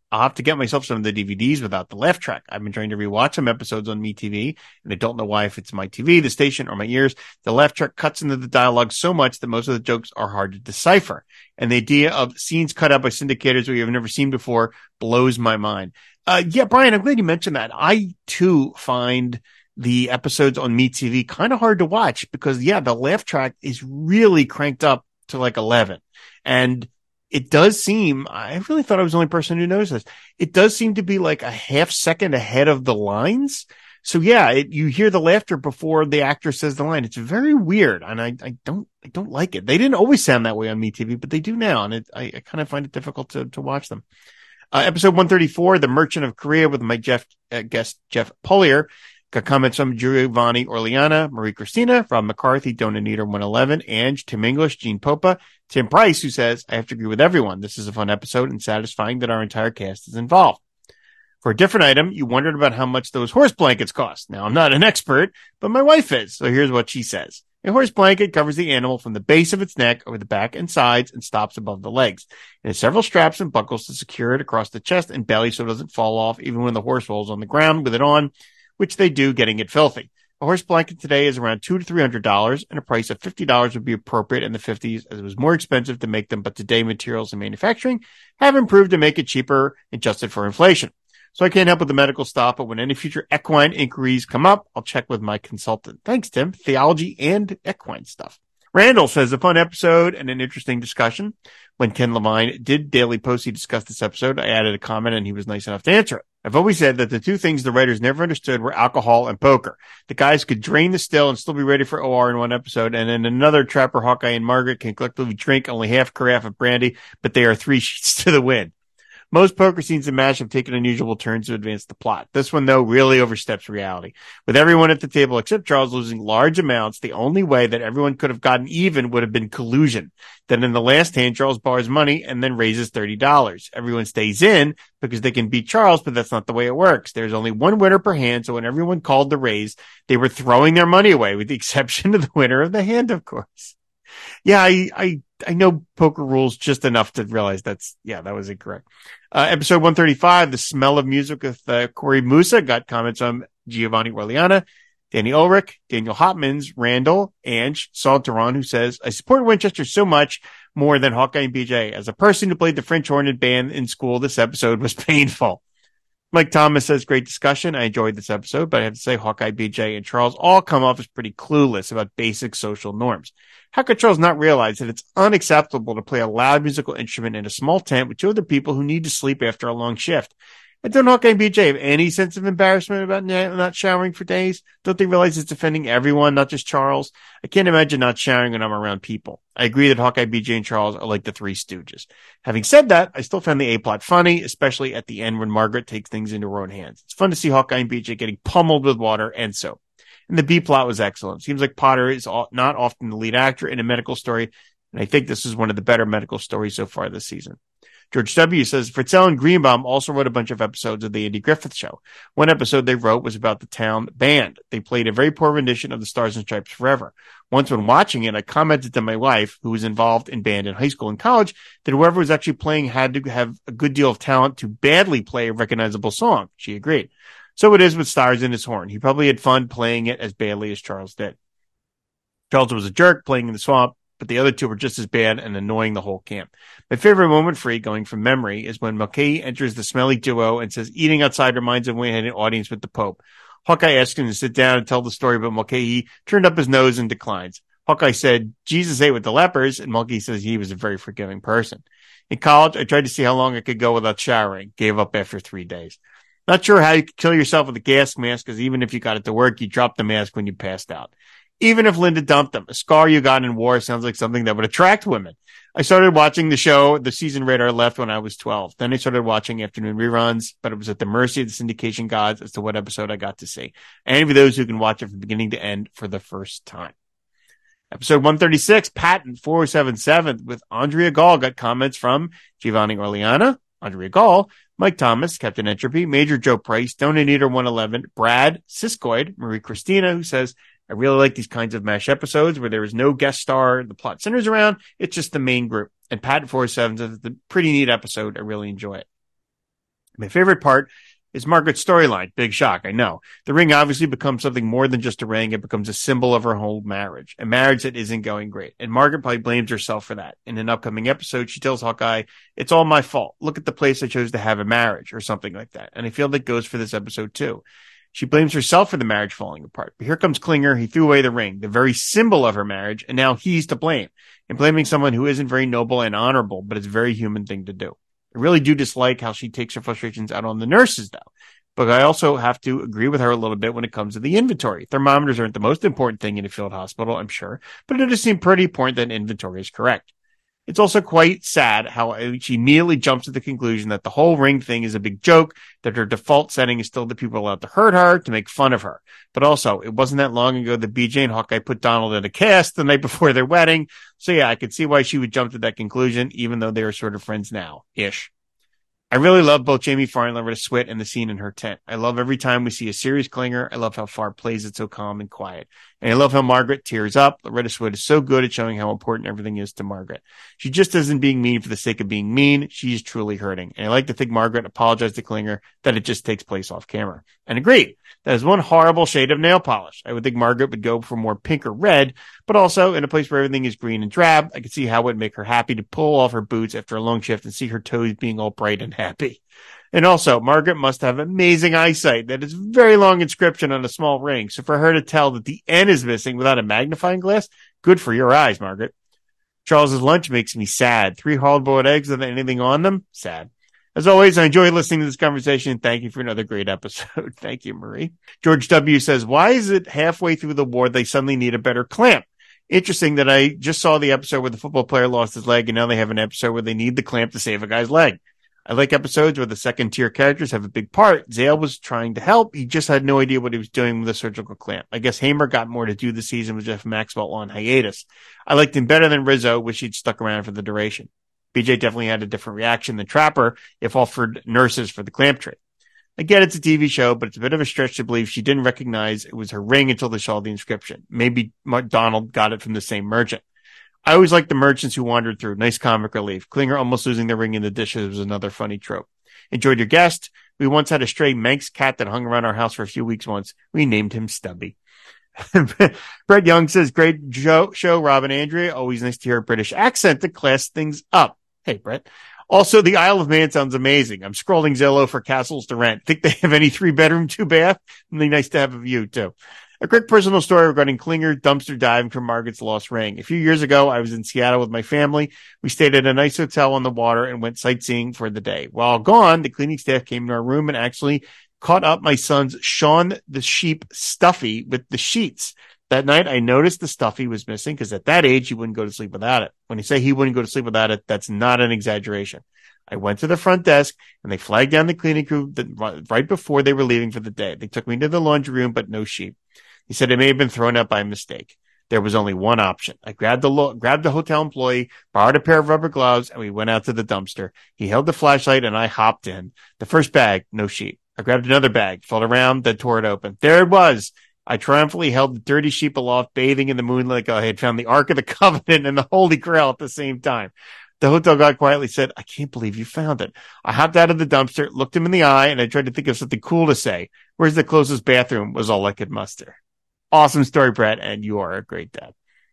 I'll have to get myself some of the D V Ds without the laugh track. I've been trying to rewatch some episodes on MeTV, and I don't know why, if it's my T V, the station, or my ears. The laugh track cuts into the dialogue so much that most of the jokes are hard to decipher. And the idea of scenes cut out by syndicators we have never seen before blows my mind. Uh, yeah, Brian, I'm glad you mentioned that. I, too, find the episodes on MeTV kind of hard to watch because, yeah, the laugh track is really cranked up to like eleven. And it does seem, I really thought I was the only person who noticed this. It does seem to be like a half second ahead of the lines. So yeah, it, you hear the laughter before the actor says the line. It's very weird. And I, I don't, I don't like it. They didn't always sound that way on MeTV, but they do now. And it, I, I kind of find it difficult to, to watch them. Uh, episode one thirty-four, The Merchant of Korea, with my Jeff, uh, guest, Jeff Polier. Got comments from Giovanni Orleana, Marie Christina, Rob McCarthy, Dona Nieder one eleven, Ange, Tim English, Gene Popa, Tim Price, who says, I have to agree with everyone. This is a fun episode and satisfying that our entire cast is involved. For a different item, you wondered about how much those horse blankets cost. Now, I'm not an expert, but my wife is. So here's what she says. A horse blanket covers the animal from the base of its neck over the back and sides and stops above the legs. It has several straps and buckles to secure it across the chest and belly so it doesn't fall off even when the horse rolls on the ground with it on, which they do, getting it filthy. A horse blanket today is around two to three hundred dollars, and a price of fifty dollars would be appropriate in the fifties, as it was more expensive to make them. But today, materials and manufacturing have improved to make it cheaper, adjusted for inflation. So I can't help with the medical stuff, but when any future equine inquiries come up, I'll check with my consultant. Thanks, Tim. Theology and equine stuff. Randall says, a fun episode and an interesting discussion. When Ken Levine did Daily Post, he discussed this episode. I added a comment and he was nice enough to answer it. I've always said that the two things the writers never understood were alcohol and poker. The guys could drain the still and still be ready for O R in one episode, and in another, Trapper, Hawkeye, and Margaret can collectively drink only half a carafe of brandy, but they are three sheets to the wind. Most poker scenes in MASH have taken unusual turns to advance the plot. This one, though, really oversteps reality. With everyone at the table except Charles losing large amounts, the only way that everyone could have gotten even would have been collusion. Then in the last hand, Charles borrows money and then raises thirty dollars. Everyone stays in because they can beat Charles, but that's not the way it works. There's only one winner per hand, so when everyone called the raise, they were throwing their money away, with the exception of the winner of the hand, of course. Yeah, I, I, I know poker rules just enough to realize that's, yeah, that was incorrect. Uh, episode one thirty-five, The Smell of Music with uh, Corey Musa, got comments from Giovanni Orleana, Danny Ulrich, Daniel Hopmans, Randall, Ange, Saul Duran, who says, I support Winchester so much more than Hawkeye and B J. As a person who played the French horn in band in school, this episode was painful. Mike Thomas says, great discussion. I enjoyed this episode, but I have to say Hawkeye, B J, and Charles all come off as pretty clueless about basic social norms. How could Charles not realize that it's unacceptable to play a loud musical instrument in a small tent with two other people who need to sleep after a long shift? And don't Hawkeye and B J have any sense of embarrassment about not showering for days? Don't they realize it's offending everyone, not just Charles? I can't imagine not showering when I'm around people. I agree that Hawkeye, B J, and Charles are like the Three Stooges. Having said that, I still found the A-plot funny, especially at the end when Margaret takes things into her own hands. It's fun to see Hawkeye and B J getting pummeled with water and soap. And the B-plot was excellent. Seems like Potter is not often the lead actor in a medical story, and I think this is one of the better medical stories so far this season. George W. says, Fritzell and Greenbaum also wrote a bunch of episodes of the Andy Griffith Show. One episode they wrote was about the town band. They played a very poor rendition of the Stars and Stripes Forever. Once when watching it, I commented to my wife, who was involved in band in high school and college, that whoever was actually playing had to have a good deal of talent to badly play a recognizable song. She agreed. So it is with Stars in his horn. He probably had fun playing it as badly as Charles did. Charles was a jerk playing in the swamp, but the other two were just as bad and annoying the whole camp. My favorite moment, free going from memory, is when Mulcahy enters the smelly duo and says eating outside reminds him when he had an audience with the Pope. Hawkeye asks him to sit down and tell the story, but Mulcahy turned up his nose and declines. Hawkeye said, Jesus ate with the lepers, and Mulcahy says he was a very forgiving person. In college, I tried to see how long I could go without showering. Gave up after three days. Not sure how you could kill yourself with a gas mask, because even if you got it to work, you dropped the mask when you passed out. Even if Linda dumped them, a scar you got in war sounds like something that would attract women. I started watching the show, the season radar left when I was twelve. Then I started watching afternoon reruns, but it was at the mercy of the syndication gods as to what episode I got to see. I envy those who can watch it from beginning to end for the first time. Episode one thirty-six, Patent four oh seven seven, with Andrea Gall, got comments from Giovanni Orleana, Andrea Gall, Mike Thomas, Captain Entropy, Major Joe Price, Dona Nieder one eleven, Brad Siskoid, Marie Christina, who says, I really like these kinds of MASH episodes where there is no guest star, the plot centers around, it's just the main group. And Patent four oh seven is a pretty neat episode. I really enjoy it. My favorite part is Margaret's storyline. Big shock, I know. The ring obviously becomes something more than just a ring. It becomes a symbol of her whole marriage, a marriage that isn't going great. And Margaret probably blames herself for that. In an upcoming episode, she tells Hawkeye, it's all my fault. Look at the place I chose to have a marriage, or something like that. And I feel that goes for this episode too. She blames herself for the marriage falling apart. But here comes Klinger. He threw away the ring, the very symbol of her marriage, and now he's to blame. And blaming someone who isn't very noble and honorable, but it's a very human thing to do. I really do dislike how she takes her frustrations out on the nurses, though. But I also have to agree with her a little bit when it comes to the inventory. Thermometers aren't the most important thing in a field hospital, I'm sure, but it does seem pretty important that inventory is correct. It's also quite sad how she immediately jumps to the conclusion that the whole ring thing is a big joke, that her default setting is still the people allowed to hurt her, to make fun of her. But also, it wasn't that long ago that B J and Hawkeye put Donald in a cast the night before their wedding. So yeah, I could see why she would jump to that conclusion, even though they are sort of friends now-ish. I really love both Jamie Farr and Loretta Swit and the scene in her tent. I love every time we see a serious Klinger. I love how Farr plays it so calm and quiet. And I love how Margaret tears up. Loretta Swit is so good at showing how important everything is to Margaret. She just isn't being mean for the sake of being mean. She's truly hurting. And I like to think Margaret apologized to Klinger, that it just takes place off camera. And agreed, that is one horrible shade of nail polish. I would think Margaret would go for more pink or red, but also in a place where everything is green and drab, I could see how it would make her happy to pull off her boots after a long shift and see her toes being all bright and happy. And also, Margaret must have amazing eyesight. That is a very long inscription on a small ring. So for her to tell that the N is missing without a magnifying glass, good for your eyes, Margaret. Charles's lunch makes me sad. Three hard-boiled eggs without anything on them? Sad. As always, I enjoy listening to this conversation. Thank you for another great episode. Thank you, Marie. George W. says, why is it halfway through the war they suddenly need a better clamp? Interesting that I just saw the episode where the football player lost his leg, and now they have an episode where they need the clamp to save a guy's leg. I like episodes where the second-tier characters have a big part. Zale was trying to help. He just had no idea what he was doing with the surgical clamp. I guess Hamer got more to do this season with Jeff Maxwell on hiatus. I liked him better than Rizzo, wish he'd stuck around for the duration. B J definitely had a different reaction than Trapper if offered nurses for the clamp trick. I get it's a T V show, but it's a bit of a stretch to believe she didn't recognize it was her ring until they saw the inscription. Maybe Donald got it from the same merchant. I always liked the merchants who wandered through. Nice comic relief. Klinger almost losing the ring in the dishes was another funny trope. Enjoyed your guest. We once had a stray Manx cat that hung around our house for a few weeks once. We named him Stubby. Brett Young says, great show, show, Rob and Andrea. Always nice to hear a British accent to class things up. Hey, Brett. Also, the Isle of Man sounds amazing. I'm scrolling Zillow for castles to rent. Think they have any three-bedroom, two-bath? It'd be nice to have a view, too. A quick personal story regarding Klinger dumpster diving for Margaret's lost ring. A few years ago, I was in Seattle with my family. We stayed at a nice hotel on the water and went sightseeing for the day. While gone, the cleaning staff came to our room and actually caught up my son's Shaun the Sheep stuffy with the sheets. That night, I noticed the stuffy was missing because at that age, he wouldn't go to sleep without it. When you say he wouldn't go to sleep without it, that's not an exaggeration. I went to the front desk and they flagged down the cleaning crew right before they were leaving for the day. They took me to the laundry room, but no sheep. He said it may have been thrown out by mistake. There was only one option. I grabbed the lo- grabbed the hotel employee, borrowed a pair of rubber gloves, and we went out to the dumpster. He held the flashlight and I hopped in. The first bag, no sheep. I grabbed another bag, felt around, then tore it open. There it was. I triumphantly held the dirty sheep aloft, bathing in the moonlight like I had found the Ark of the Covenant and the Holy Grail at the same time. The hotel guy quietly said, I can't believe you found it. I hopped out of the dumpster, looked him in the eye, and I tried to think of something cool to say. Where's the closest bathroom was all I could muster. Awesome story, Brett, and you are a great dad.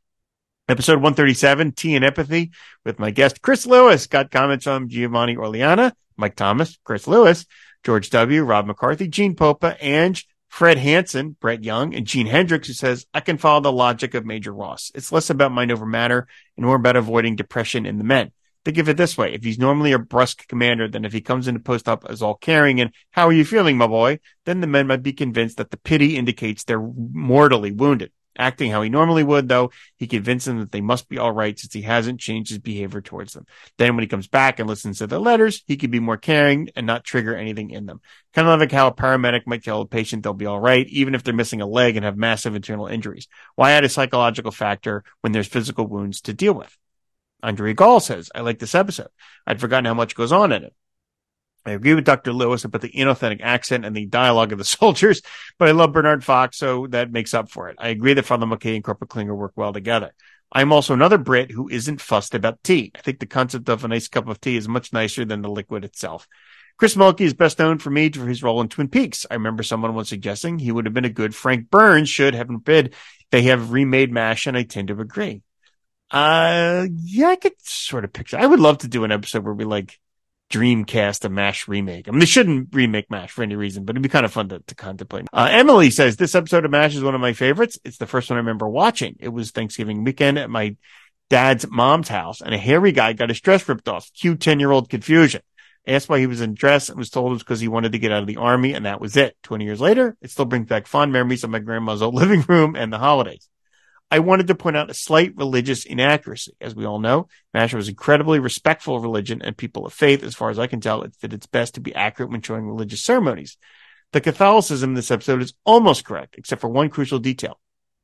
Episode one thirty-seven, Tea and Empathy, with my guest, Chris Lewis. Got comments from Giovanni Orleana, Mike Thomas, Chris Lewis, George W., Rob McCarthy, Gene Popa, Ange, Fred Hansen, Brett Young, and Gene Hendricks, who says, I can follow the logic of Major Ross. It's less about mind over matter and more about avoiding depression in the men. Think of it this way. If he's normally a brusque commander, then if he comes into post-op as all caring and, how are you feeling, my boy? Then the men might be convinced that the pity indicates they're mortally wounded. Acting how he normally would, though, he convinces them that they must be all right since he hasn't changed his behavior towards them. Then when he comes back and listens to their letters, he can be more caring and not trigger anything in them. Kind of like how a paramedic might tell a patient they'll be all right, even if they're missing a leg and have massive internal injuries. Why add a psychological factor when there's physical wounds to deal with? Andre Gall says, I like this episode. I'd forgotten how much goes on in it. I agree with Doctor Lewis about the inauthentic accent and the dialogue of the soldiers, but I love Bernard Fox, so that makes up for it. I agree that Father McKay and Corporal Klinger work well together. I'm also another Brit who isn't fussed about tea. I think the concept of a nice cup of tea is much nicer than the liquid itself. Chris Mulkey is best known for me for his role in Twin Peaks. I remember someone once suggesting he would have been a good Frank Burns should, heaven forbid, they have remade MASH, and I tend to agree. Uh, yeah, I could sort of picture. I would love to do an episode where we like Dreamcast a MASH remake. I mean, they shouldn't remake MASH for any reason, but it'd be kind of fun to, to contemplate. Uh, Emily says, this episode of MASH is one of my favorites. It's the first one I remember watching. It was Thanksgiving weekend at my dad's mom's house, and a hairy guy got his dress ripped off. Cute ten-year-old confusion. Asked why he was in dress and was told it was because he wanted to get out of the army, and that was it. twenty years later, it still brings back fond memories of my grandma's old living room and the holidays. I wanted to point out a slight religious inaccuracy. As we all know, MASH was incredibly respectful of religion and people of faith. As far as I can tell, it did its best to be accurate when showing religious ceremonies. The Catholicism in this episode is almost correct, except for one crucial detail.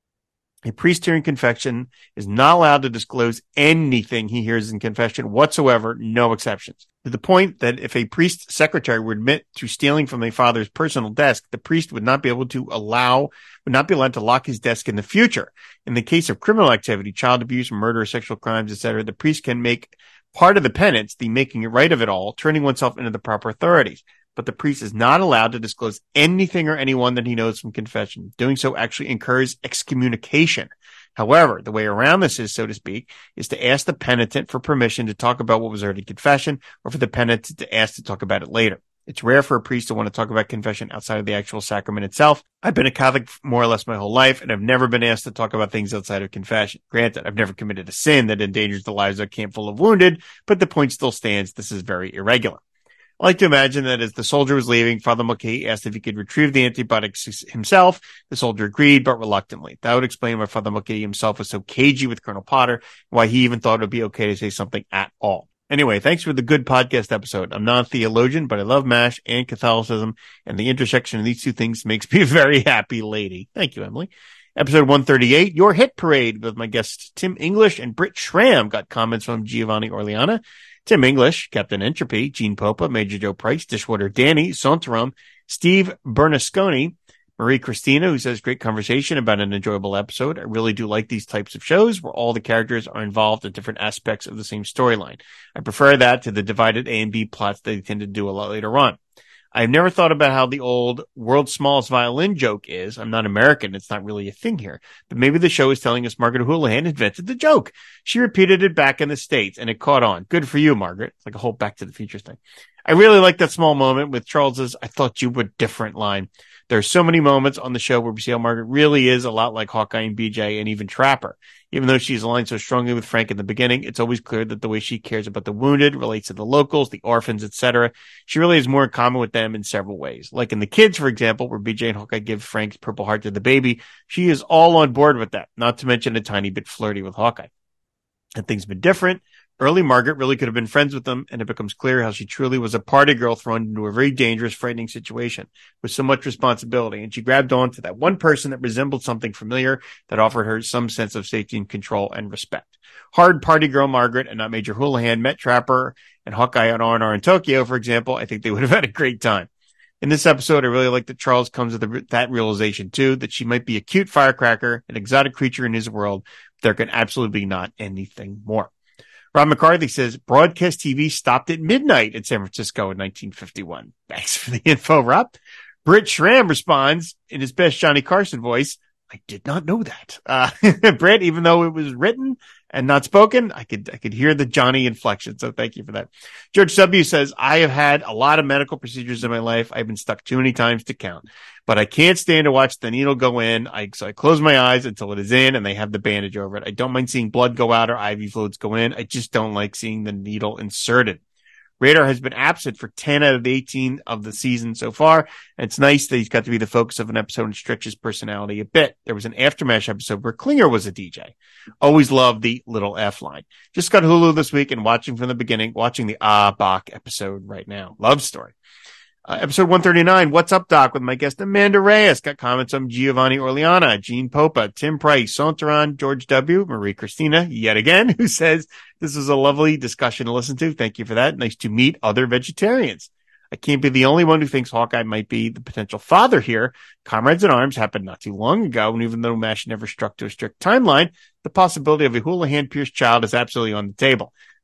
A priest hearing confession is not allowed to disclose anything he hears in confession whatsoever, no exceptions. To the point that if a priest's secretary would admit to stealing from a father's personal desk, the priest would not be able to allow, would not be allowed to lock his desk in the future. In the case of criminal activity, child abuse, murder, sexual crimes, et cetera, the priest can make part of the penance, the making it right of it all, turning oneself into the proper authorities. But the priest is not allowed to disclose anything or anyone that he knows from confession. Doing so actually incurs excommunication. However, the way around this is, so to speak, is to ask the penitent for permission to talk about what was already confession, or for the penitent to ask to talk about it later. It's rare for a priest to want to talk about confession outside of the actual sacrament itself. I've been a Catholic more or less my whole life, and I've never been asked to talk about things outside of confession. Granted, I've never committed a sin that endangers the lives of a camp full of wounded, but the point still stands. This is very irregular. I like to imagine that as the soldier was leaving, Father Mulcahy asked if he could retrieve the antibiotics himself. The soldier agreed, but reluctantly. That would explain why Father Mulcahy himself was so cagey with Colonel Potter, and why he even thought it would be okay to say something at all. Anyway, thanks for the good podcast episode. I'm not a theologian, but I love MASH and Catholicism, and the intersection of these two things makes me a very happy lady. Thank you, Emily. Episode one thirty-eight, Your Hit Parade, with my guests Tim English and Britt Schramm. Got comments from Giovanni Orleana, Tim English, Captain Entropy, Gene Popa, Major Joe Price, Dishwater Danny, Sontarum, Steve Bernasconi, Marie Christina, who says, great conversation about an enjoyable episode. I really do like these types of shows where all the characters are involved in different aspects of the same storyline. I prefer that to the divided A and B plots they tend to do a lot later on. I've never thought about how the old world's smallest violin joke is. I'm not American. It's not really a thing here. But maybe the show is telling us Margaret Houlihan invented the joke. She repeated it back in the States, and it caught on. Good for you, Margaret. It's like a whole Back to the Future thing. I really like that small moment with Charles's I thought you were different line. There are so many moments on the show where we see how Margaret really is a lot like Hawkeye and B J and even Trapper. Even though she's aligned so strongly with Frank in the beginning, it's always clear that the way she cares about the wounded relates to the locals, the orphans, et cetera. She really has more in common with them in several ways. Like in The Kids, for example, where B J and Hawkeye give Frank's Purple Heart to the baby, she is all on board with that, not to mention a tiny bit flirty with Hawkeye. And things been different. Early Margaret really could have been friends with them, and it becomes clear how she truly was a party girl thrown into a very dangerous, frightening situation with so much responsibility. And she grabbed on to that one person that resembled something familiar that offered her some sense of safety and control and respect. Hard party girl Margaret and not Major Houlihan met Trapper and Hawkeye on R and R in Tokyo, for example. I think they would have had a great time. In this episode, I really like that Charles comes to the, that realization, too, that she might be a cute firecracker, an exotic creature in his world. There can absolutely be not anything more. Ron McCarthy says, broadcast T V stopped at midnight in San Francisco in nineteen fifty-one. Thanks for the info, Rob. Britt Schramm responds in his best Johnny Carson voice, I did not know that. Uh, Britt, even though it was written and not spoken, I could, I could hear the Johnny inflection. So thank you for that. George W. says, I have had a lot of medical procedures in my life. I've been stuck too many times to count, but I can't stand to watch the needle go in. I, so I close my eyes until it is in and they have the bandage over it. I don't mind seeing blood go out or I V fluids go in. I just don't like seeing the needle inserted. Radar has been absent for ten out of the eighteen of the season so far. And it's nice that he's got to be the focus of an episode and stretch his personality a bit. There was an Aftermash episode where Klinger was a D J. Always loved the little F line. Just got Hulu this week and watching from the beginning, watching the Ah Bach episode right now. Love story. Uh, episode one thirty-nine, What's Up, Doc, with my guest Amanda Reyes. Got comments from Giovanni Orleana, Gene Popa, Tim Price, Sontaran, George W., Marie Christina, yet again, who says, this is a lovely discussion to listen to. Thank you for that. Nice to meet other vegetarians. I can't be the only one who thinks Hawkeye might be the potential father here. Comrades in Arms happened not too long ago, and even though MASH never struck to a strict timeline, the possibility of a Houlihan-Pierce child is absolutely on the table.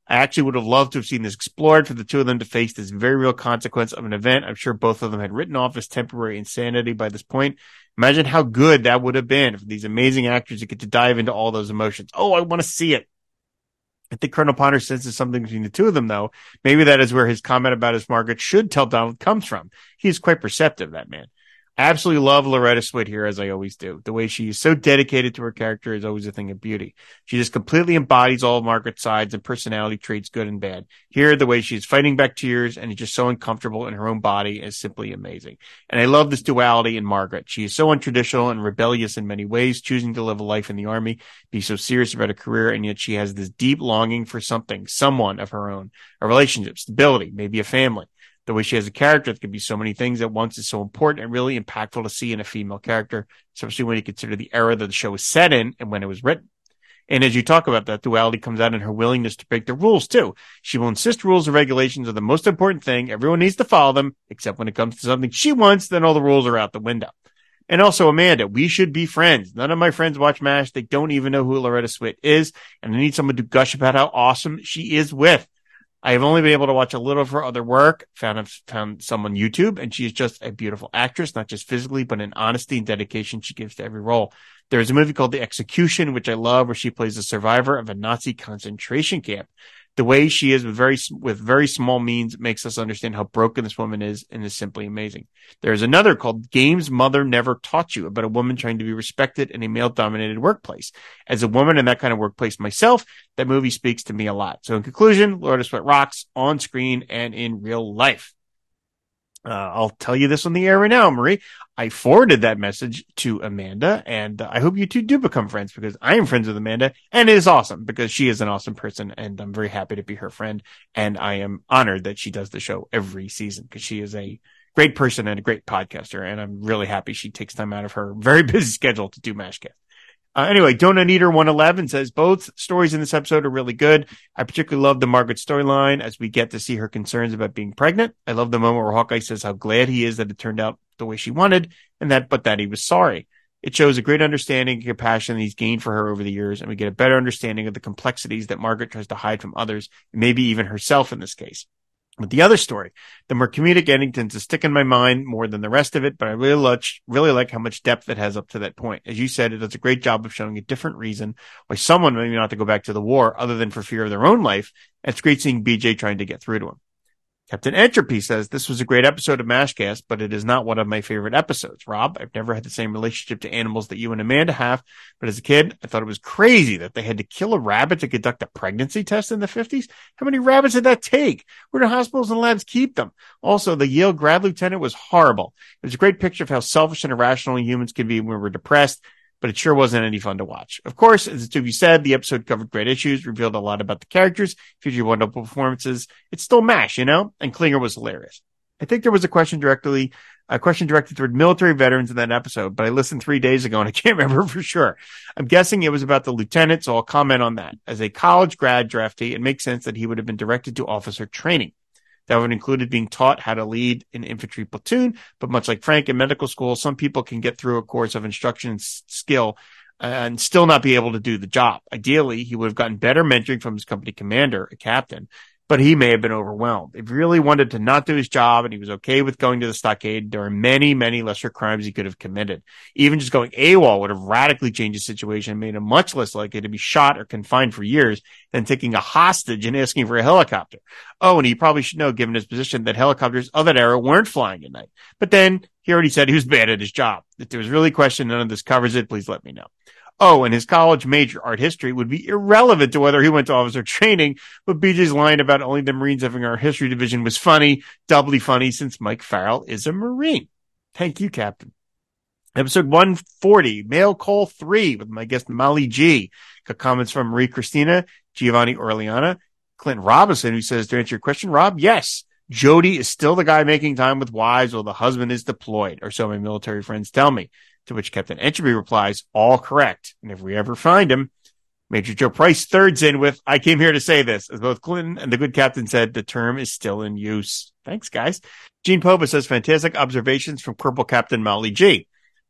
I actually would have loved to have seen this explored for the two of them to face this very real consequence of an event. I'm sure both of them had written off as temporary insanity by this point. Imagine how good that would have been for these amazing actors to get to dive into all those emotions. Oh, I want to see it. I think Colonel Ponder senses something between the two of them, though. Maybe that is where his comment about his Margaret should tell Donald comes from. He is quite perceptive, that man. I absolutely love Loretta Swit here, as I always do. The way she is so dedicated to her character is always a thing of beauty. She just completely embodies all of Margaret's sides and personality traits, good and bad. Here, the way she's fighting back tears and is just so uncomfortable in her own body is simply amazing. And I love this duality in Margaret. She is so untraditional and rebellious in many ways, choosing to live a life in the army, be so serious about a career, and yet she has this deep longing for something, someone of her own, a relationship, stability, maybe a family. The way she has a character that can be so many things at once is so important and really impactful to see in a female character, especially when you consider the era that the show was set in and when it was written. And as you talk about that, duality comes out in her willingness to break the rules, too. She will insist rules and regulations are the most important thing. Everyone needs to follow them, except when it comes to something she wants, then all the rules are out the window. And also, Amanda, we should be friends. None of my friends watch MASH. They don't even know who Loretta Swit is, and I need someone to gush about how awesome she is with. I have only been able to watch a little of her other work, found found some on YouTube, and she is just a beautiful actress, not just physically, but in honesty and dedication she gives to every role. There is a movie called The Execution, which I love, where she plays a survivor of a Nazi concentration camp. The way she is with very, with very small means makes us understand how broken this woman is and is simply amazing. There's another called Games Mother Never Taught You, about a woman trying to be respected in a male-dominated workplace. As a woman in that kind of workplace myself, that movie speaks to me a lot. So in conclusion, Loretta Swit rocks on screen and in real life. Uh, I'll tell you this on the air right now, Marie. I forwarded that message to Amanda, and uh, I hope you two do become friends, because I am friends with Amanda, and it is awesome because she is an awesome person, and I'm very happy to be her friend. And I am honored that she does the show every season because she is a great person and a great podcaster. And I'm really happy she takes time out of her very busy schedule to do MASHcast. Uh, anyway, Donut Eater one eleven says both stories in this episode are really good. I particularly love the Margaret storyline as we get to see her concerns about being pregnant. I love the moment where Hawkeye says how glad he is that it turned out the way she wanted, and that, but that he was sorry. It shows a great understanding and compassion that he's gained for her over the years, and we get a better understanding of the complexities that Margaret tries to hide from others, and maybe even herself in this case. With the other story, the more comedic ending tends to stick in my mind more than the rest of it, but I really like, really like how much depth it has up to that point. As you said, it does a great job of showing a different reason why someone may not have to go back to the war other than for fear of their own life. And it's great seeing B J trying to get through to him. Captain Entropy says, this was a great episode of MASHcast, but it is not one of my favorite episodes. Rob, I've never had the same relationship to animals that you and Amanda have, but as a kid, I thought it was crazy that they had to kill a rabbit to conduct a pregnancy test in the fifties. How many rabbits did that take? Where do hospitals and labs keep them? Also, the Yale grad lieutenant was horrible. It was a great picture of how selfish and irrational humans can be when we're depressed, but it sure wasn't any fun to watch. Of course, as the two of you said, the episode covered great issues, revealed a lot about the characters, featured wonderful performances. It's still MASH, you know? And Klinger was hilarious. I think there was a question directly, a question directed toward military veterans in that episode, but I listened three days ago and I can't remember for sure. I'm guessing it was about the lieutenant, so I'll comment on that. As a college grad draftee, it makes sense that he would have been directed to officer training. That would include being taught how to lead an infantry platoon, but much like Frank in medical school, some people can get through a course of instruction and skill and still not be able to do the job. Ideally, he would have gotten better mentoring from his company commander, a captain, but he may have been overwhelmed. If he really wanted to not do his job and he was okay with going to the stockade, there are many, many lesser crimes he could have committed. Even just going AWOL would have radically changed the situation and made him much less likely to be shot or confined for years than taking a hostage and asking for a helicopter. Oh, and he probably should know, given his position, that helicopters of that era weren't flying at night. But then he already said he was bad at his job. If there was really a question, none of this covers it, please let me know. Oh, and his college major, art history, would be irrelevant to whether he went to officer training, but B J's line about only the Marines having our history division was funny, doubly funny since Mike Farrell is a Marine. Thank you, Captain. Episode one forty, Mail Call three, with my guest Molly G. Got comments from Marie Christina, Giovanni Orleana, Clint Robinson, who says, to answer your question, Rob, yes, Jody is still the guy making time with wives while the husband is deployed, or so my military friends tell me. To which Captain Entropy replies, all correct. And if we ever find him, Major Joe Price thirds in with, I came here to say this. As both Clinton and the good captain said, the term is still in use. Thanks, guys. Gene Popa says, fantastic observations from Corporal Captain Molly G.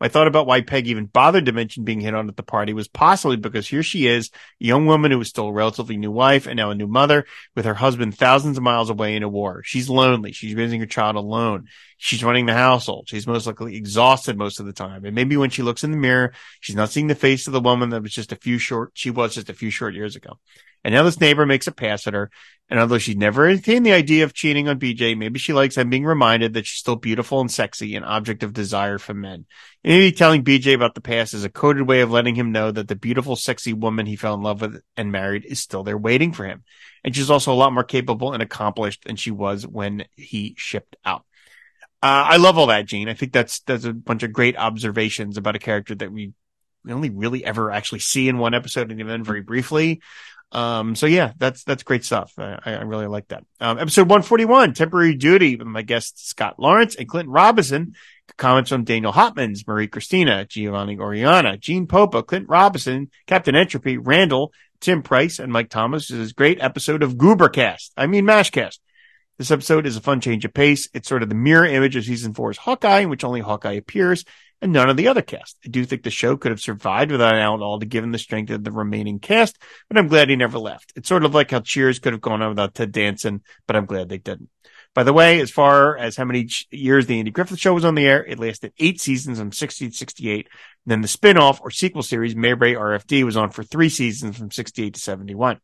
My thought about why Peg even bothered to mention being hit on at the party was possibly because here she is, a young woman who was still a relatively new wife and now a new mother with her husband thousands of miles away in a war. She's lonely. She's raising her child alone. She's running the household. She's most likely exhausted most of the time. And maybe when she looks in the mirror, she's not seeing the face of the woman that was just a few short, she was just a few short years ago. And now this neighbor makes a pass at her. And although she'd never entertained the idea of cheating on B J, maybe she likes him being reminded that she's still beautiful and sexy, an object of desire for men. And maybe telling B J about the past is a coded way of letting him know that the beautiful, sexy woman he fell in love with and married is still there waiting for him. And she's also a lot more capable and accomplished than she was when he shipped out. Uh, I love all that, Gene. I think that's, that's a bunch of great observations about a character that we, we only really ever actually see in one episode and even very briefly. Um, so yeah, that's, that's great stuff. I, I really like that. Um, episode one forty-one, Temporary Duty, with my guests Scott Lawrence and Clinton Robinson. Comments from Daniel Hopmans, Marie Christina, Giovanni Oriana, Gene Popa, Clinton Robinson, Captain Entropy, Randall, Tim Price, and Mike Thomas. This is a great episode of Goobercast. I mean, Mashcast. This episode is a fun change of pace. It's sort of the mirror image of season four's Hawkeye, in which only Hawkeye appears and none of the other cast. I do think the show could have survived without Alan Alda, given the strength of the remaining cast, but I'm glad he never left. It's sort of like how Cheers could have gone on without Ted Danson, but I'm glad they didn't. By the way, as far as how many years the Andy Griffith Show was on the air, it lasted eight seasons from sixty to sixty-eight. And then the spin-off or sequel series, Mayberry R F D, was on for three seasons from sixty-eight to seventy-one.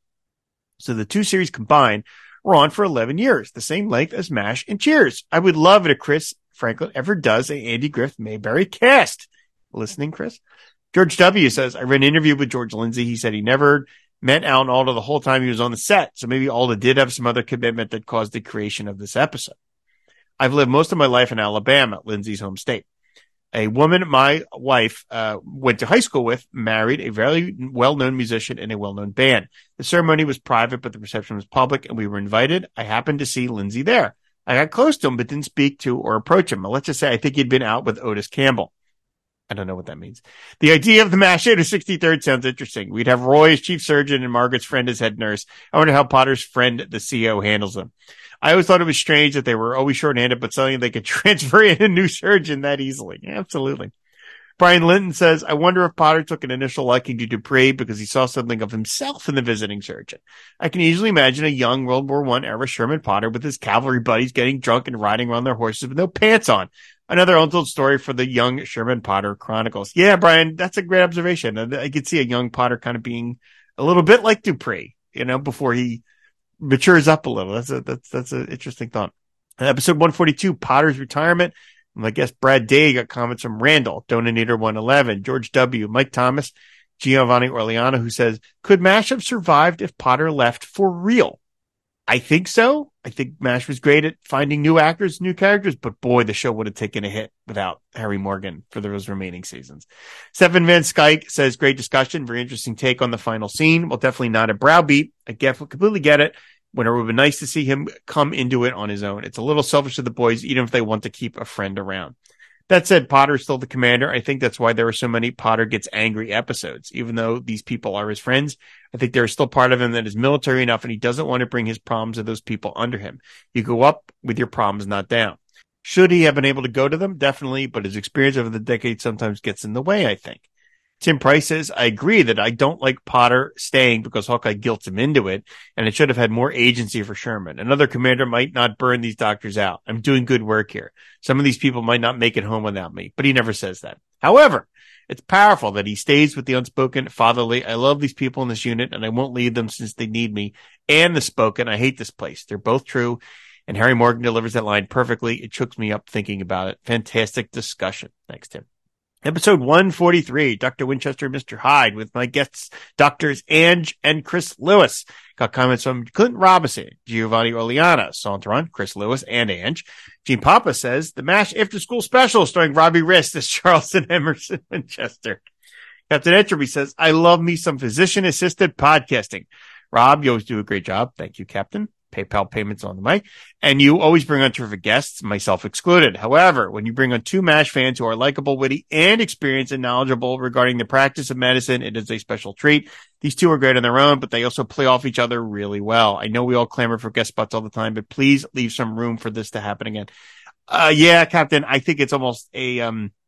So the two series combined were on for eleven years, the same length as MASH and Cheers. I would love it if Chris Franklin ever does a Andy Griffith Mayberry cast. Listening, Chris? George W. says, I read an interview with George Lindsay. He said he never met Alan Alda the whole time he was on the set. So maybe Alda did have some other commitment that caused the creation of this episode. I've lived most of my life in Alabama, Lindsay's home state. A woman my wife uh, went to high school with married a very well-known musician in a well-known band. The ceremony was private, but the reception was public, and we were invited. I happened to see Lindsay there. I got close to him, but didn't speak to or approach him. Let's just say I think he'd been out with Otis Campbell. I don't know what that means. The idea of the MASH eight sixty-third sounds interesting. We'd have Roy as chief surgeon and Margaret's friend as head nurse. I wonder how Potter's friend, the C E O, handles them. I always thought it was strange that they were always short-handed, but suddenly they could transfer in a new surgeon that easily. Absolutely. Brian Linton says, I wonder if Potter took an initial liking to Dupree because he saw something of himself in the visiting surgeon. I can easily imagine a young World War One era Sherman Potter with his cavalry buddies getting drunk and riding around their horses with no pants on. Another untold story for the young Sherman Potter Chronicles. Yeah, Brian, that's a great observation. I could see a young Potter kind of being a little bit like Dupree, you know, before he matures up a little. That's a, that's, that's an interesting thought. Episode one forty-two, Potter's retirement. I guess Brad Day got comments from Randall, Donator one eleven, George W., Mike Thomas, Giovanni Orleano, who says, could MASH have survived if Potter left for real? I think so. I think MASH was great at finding new actors, new characters, but boy, the show would have taken a hit without Harry Morgan for those remaining seasons. Stephen Van Skyke says, great discussion, very interesting take on the final scene. Well, definitely not a browbeat. I get, completely get it. When it would be nice to see him come into it on his own. It's a little selfish of the boys, even if they want to keep a friend around. That said, Potter's still the commander. I think that's why there are so many Potter gets angry episodes. Even though these people are his friends, I think there's still part of him that is military enough and he doesn't want to bring his problems to those people under him. You go up with your problems, not down. Should he have been able to go to them? Definitely, but his experience over the decades sometimes gets in the way, I think. Tim Price says, I agree that I don't like Potter staying because Hawkeye guilts him into it, and it should have had more agency for Sherman. Another commander might not burn these doctors out. I'm doing good work here. Some of these people might not make it home without me, but he never says that. However, it's powerful that he stays with the unspoken fatherly. I love these people in this unit, and I won't leave them since they need me. And the spoken, I hate this place. They're both true, and Harry Morgan delivers that line perfectly. It chokes me up thinking about it. Fantastic discussion. Thanks, Tim. Episode one forty-three, Doctor Winchester and Mister Hyde, with my guests, Doctors Ange and Chris Lewis. Got comments from Clinton Robinson, Giovanni Orleana, Sauntron, Chris Lewis, and Ange. Gene Papa says, the MASH After School Special starring Robbie Rist as Charleston Emerson Winchester. Captain Entropy says, I love me some physician-assisted podcasting. Rob, you always do a great job. Thank you, Captain. PayPal payments on the mic. And you always bring on terrific guests, myself excluded. However, when you bring on two MASH fans who are likable, witty, and experienced and knowledgeable regarding the practice of medicine, it is a special treat. These two are great on their own, but they also play off each other really well. I know we all clamor for guest spots all the time, but please leave some room for this to happen again. Uh, yeah, Captain, I think it's almost a, um,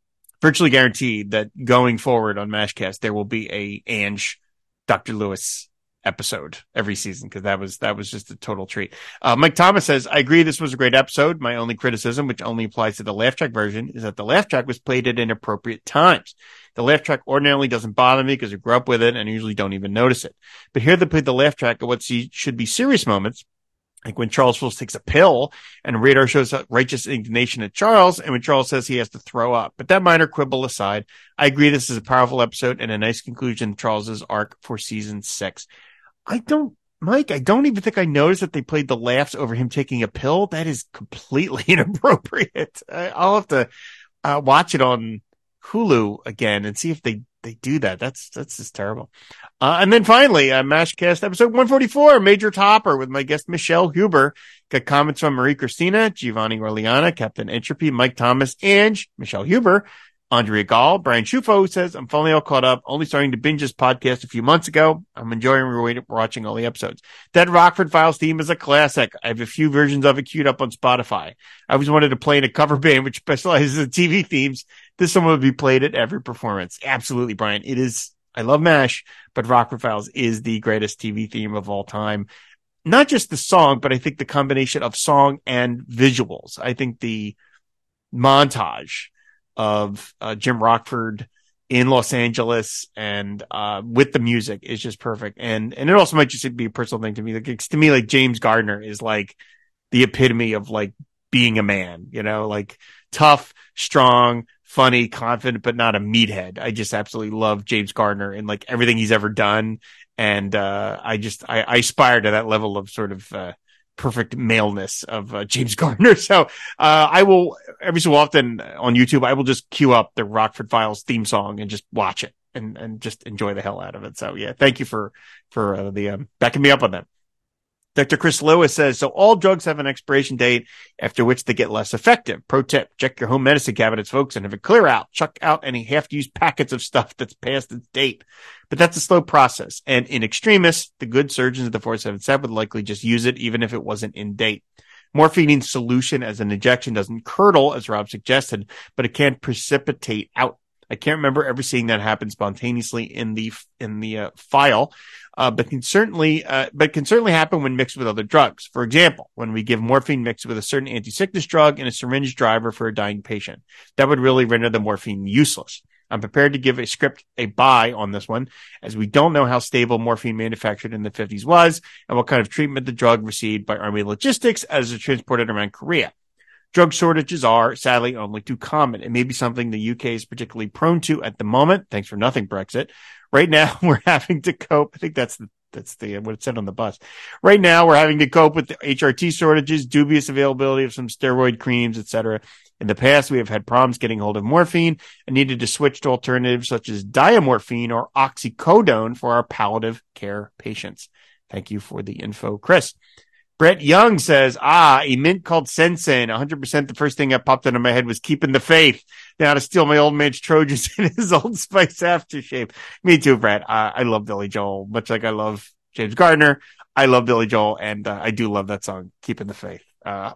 virtually guaranteed that going forward on MASHcast, there will be a Ange, Doctor Lewis episode every season, because that was that was just a total treat. Uh, Mike Thomas says, I agree this was a great episode. My only criticism, which only applies to the laugh track version, is that the laugh track was played at inappropriate times. The laugh track ordinarily doesn't bother me because I grew up with it and I usually don't even notice it. But here they played the laugh track at what should be serious moments, like when Charles Schulz takes a pill and Radar shows righteous indignation at Charles, and when Charles says he has to throw up. But that minor quibble aside, I agree this is a powerful episode and a nice conclusion to Charles's arc for season six. I don't, Mike, I don't even think I noticed that they played the laughs over him taking a pill. That is completely inappropriate. I'll have to uh, watch it on Hulu again and see if they, they do that. That's, that's just terrible. Uh, and then finally, uh, MASHcast episode one forty-four, Major Topper with my guest Michelle Huber. Got comments from Marie Christina, Giovanni Orleana, Captain Entropy, Mike Thomas, Ange, Michelle Huber, Andrea Gall, Brian Schufo says, I'm finally all caught up, only starting to binge this podcast a few months ago. I'm enjoying re- watching all the episodes. That Rockford Files theme is a classic. I have a few versions of it queued up on Spotify. I always wanted to play in a cover band which specializes in T V themes. This one would be played at every performance. Absolutely, Brian. It is, I love MASH, but Rockford Files is the greatest T V theme of all time. Not just the song, but I think the combination of song and visuals. I think the montage of uh, Jim Rockford in Los Angeles and uh with the music is just perfect. And and it also might just be a personal thing to me. Like, it's, to me, like James Gardner is like the epitome of like being a man, you know, like tough, strong, funny, confident, but not a meathead. I just absolutely love James Gardner and like everything he's ever done. And uh I just I, I aspire to that level of sort of uh perfect maleness of uh, James Gardner. So uh I will every so often on YouTube I will just queue up the Rockford Files theme song and just watch it and and just enjoy the hell out of it. So yeah, thank you for for uh, the um, backing me up on that. Doctor Chris Lewis says, so all drugs have an expiration date after which they get less effective. Pro tip, check your home medicine cabinets, folks, and have it clear out. Chuck out any half-used packets of stuff that's past its date. But that's a slow process. And in extremis, the good surgeons of the four seven seven would likely just use it even if it wasn't in date. Morphine in solution as an injection doesn't curdle, as Rob suggested, but it can precipitate out. I can't remember ever seeing that happen spontaneously in the in the uh, file, uh, but can certainly uh, but can certainly happen when mixed with other drugs. For example, when we give morphine mixed with a certain anti-sickness drug in a syringe driver for a dying patient, that would really render the morphine useless. I'm prepared to give a script a buy on this one, as we don't know how stable morphine manufactured in the fifties was and what kind of treatment the drug received by Army logistics as it transported around Korea. Drug shortages are, sadly, only too common. It may be something the U K is particularly prone to at the moment. Thanks for nothing, Brexit. Right now, we're having to cope. I think that's the, that's the, what it said on the bus. Right now, we're having to cope with the H R T shortages, dubious availability of some steroid creams, et cetera. In the past, we have had problems getting hold of morphine and needed to switch to alternatives such as diamorphine or oxycodone for our palliative care patients. Thank you for the info, Chris. Brett Young says, ah, a mint called Sensen. one hundred percent the first thing that popped into my head was keeping the faith. Now to steal my old man's Trojans in his Old Spice aftershave. Me too, Brett. Uh, I love Billy Joel, much like I love James Gardner. I love Billy Joel, and uh, I do love that song, Keeping the Faith. Uh,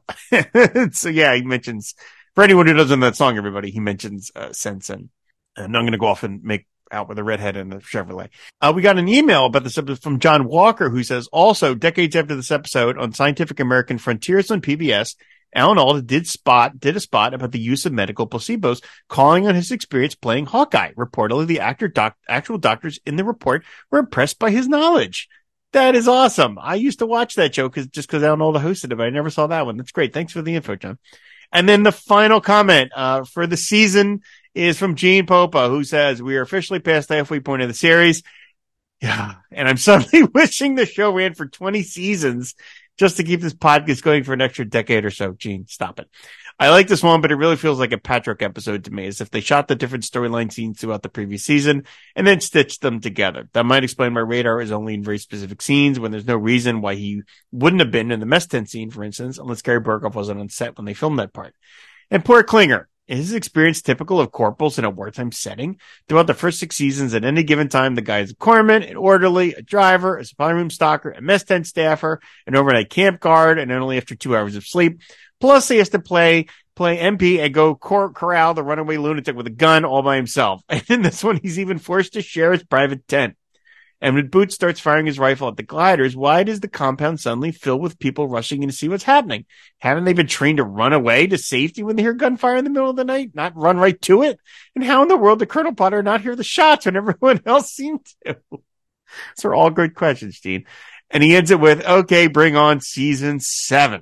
so yeah, he mentions, for anyone who doesn't know that song, everybody, he mentions uh, Sensen. And I'm going to go off and make out with a redhead and a Chevrolet. Uh, we got an email about this episode from John Walker, who says, also, decades after this episode on Scientific American Frontiers on P B S, Alan Alda did spot, did a spot about the use of medical placebos, calling on his experience playing Hawkeye. Reportedly, the actor, doc, actual doctors in the report were impressed by his knowledge. That is awesome. I used to watch that show cause, just because Alan Alda hosted it, but I never saw that one. That's great. Thanks for the info, John. And then the final comment, uh, for the season is from Gene Popa, who says, we are officially past the halfway point of the series. Yeah. And I'm suddenly wishing the show ran for twenty seasons just to keep this podcast going for an extra decade or so. Gene, stop it. I like this one, but it really feels like a Patrick episode to me, as if they shot the different storyline scenes throughout the previous season and then stitched them together. That might explain why Radar is only in very specific scenes when there's no reason why he wouldn't have been in the mess tent scene, for instance, unless Gary Burkhoff wasn't on set when they filmed that part. And poor Klinger. Is his experience typical of corporals in a wartime setting? Throughout the first six seasons, at any given time, the guy is a corpsman, an orderly, a driver, a supply room stalker, a mess tent staffer, an overnight camp guard, and only after two hours of sleep. Plus, he has to play play M P and go cor- corral the runaway lunatic with a gun all by himself. And in this one, he's even forced to share his private tent. And when Boots starts firing his rifle at the gliders, why does the compound suddenly fill with people rushing in to see what's happening? Haven't they been trained to run away to safety when they hear gunfire in the middle of the night, not run right to it? And how in the world did Colonel Potter not hear the shots when everyone else seemed to? Those are all good questions, Gene. And he ends it with, okay, bring on season seven.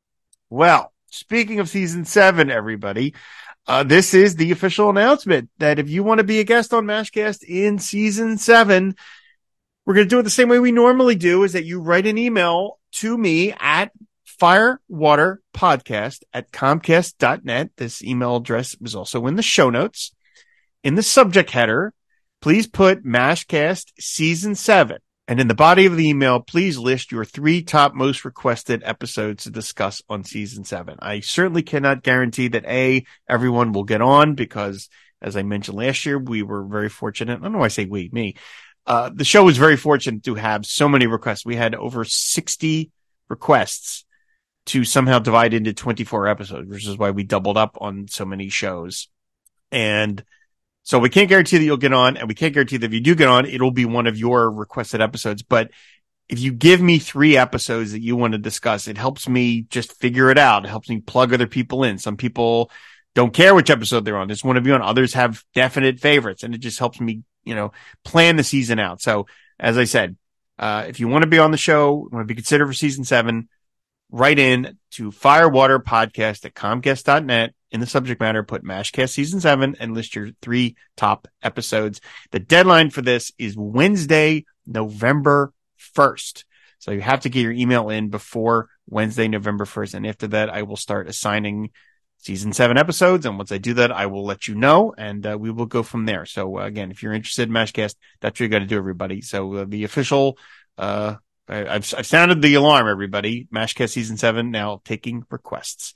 Well, speaking of season seven, everybody, uh, this is the official announcement that if you want to be a guest on MASHcast in season seven, we're going to do it the same way we normally do, is that you write an email to me at firewaterpodcast at comcast dot net. This email address was also in the show notes. In the subject header, please put MASHcast season seven. And in the body of the email, please list your three top most requested episodes to discuss on season seven. I certainly cannot guarantee that A, everyone will get on, because as I mentioned last year, we were very fortunate. I don't know why I say we, me. Uh, the show was very fortunate to have so many requests. We had over sixty requests to somehow divide into twenty-four episodes, which is why we doubled up on so many shows. And so we can't guarantee that you'll get on, and we can't guarantee that if you do get on, it'll be one of your requested episodes. But if you give me three episodes that you want to discuss, it helps me just figure it out. It helps me plug other people in. Some people don't care which episode they're on, just want to be on. Others have definite favorites, and it just helps me, you know, plan the season out. So as I said, uh, if you want to be on the show, want to be considered for season seven, write in to firewaterpodcast at comcast dot net. In the subject matter, put MASHcast season seven and list your three top episodes. The deadline for this is Wednesday, November first. So you have to get your email in before Wednesday, November first. And after that, I will start assigning season seven episodes. And once I do that, I will let you know, and uh, we will go from there. So uh, again, if you're interested in MASHcast, that's what you got to do, everybody. So uh, the official, uh, I, I've, I've sounded the alarm, everybody. MASHcast season seven now taking requests.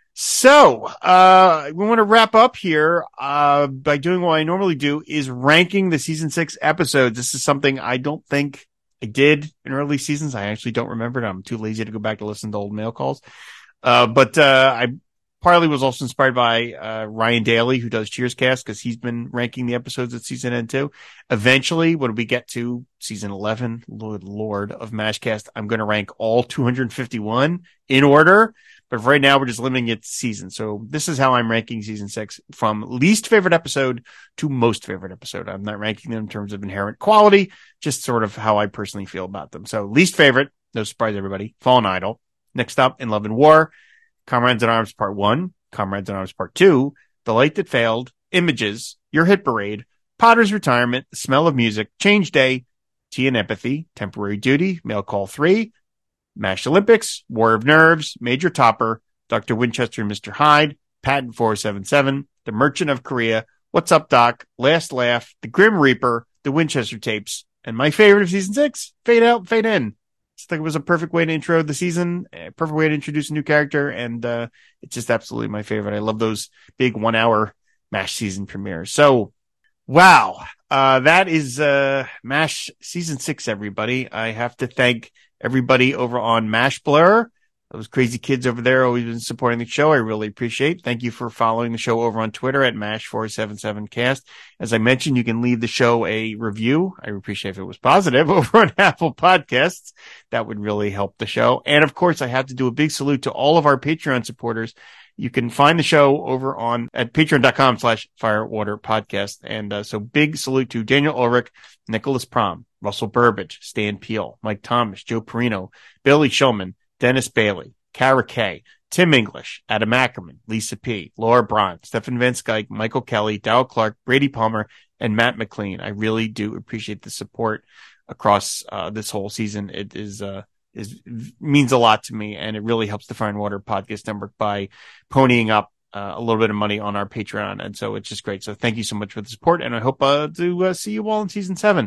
So, uh, we want to wrap up here, uh, by doing what I normally do, is ranking the season six episodes. This is something I don't think I did in early seasons. I actually don't remember it. I'm too lazy to go back to listen to old mail calls. Uh, but, uh, I partly was also inspired by, uh, Ryan Daly, who does Cheerscast, because he's been ranking the episodes at season end too. Eventually, when we get to season eleven, Lord, Lord of MASHcast, I'm going to rank all two hundred fifty-one in order. But right now, we're just limiting it to season. So this is how I'm ranking season six, from least favorite episode to most favorite episode. I'm not ranking them in terms of inherent quality, just sort of how I personally feel about them. So least favorite, no surprise, everybody, Fallen Idol. Next up, In Love and War, Comrades in Arms Part one, Comrades in Arms Part two, The Light That Failed, Images, Your Hit Parade, Potter's Retirement, The Smell of Music, Change Day, Tea and Empathy, Temporary Duty, Mail Call three, MASH Olympics, War of Nerves, Major Topper, Doctor Winchester and Mister Hyde, Patent four seven seven, The Merchant of Korea, What's Up Doc, Last Laugh, The Grim Reaper, The Winchester Tapes, and my favorite of season six, Fade Out, Fade In. I think it was a perfect way to intro the season, a perfect way to introduce a new character, and uh, it's just absolutely my favorite. I love those big one-hour MASH season premieres. So, wow, uh, that is uh, MASH season six, everybody. I have to thank everybody over on MASH Blur. Those crazy kids over there always been supporting the show. I really appreciate. Thank you for following the show over on Twitter at MASH four seven seven cast. As I mentioned, you can leave the show a review. I would appreciate if it was positive over on Apple Podcasts. That would really help the show. And of course, I have to do a big salute to all of our Patreon supporters. You can find the show over on at patreon.com slash firewater podcast. And uh, so big salute to Daniel Ulrich, Nicholas Prom, Russell Burbage, Stan Peel, Mike Thomas, Joe Perino, Billy Shulman, Dennis Bailey, Kara Kay, Tim English, Adam Ackerman, Lisa P., Laura Braun, Stefan Van Skyke, Michael Kelly, Dow Clark, Brady Palmer, and Matt McLean. I really do appreciate the support across uh, this whole season. It is uh, is means a lot to me, and it really helps the Fire and Water Podcast Network by ponying up uh, a little bit of money on our Patreon, and so it's just great. So thank you so much for the support, and I hope uh, to uh, see you all in season seven.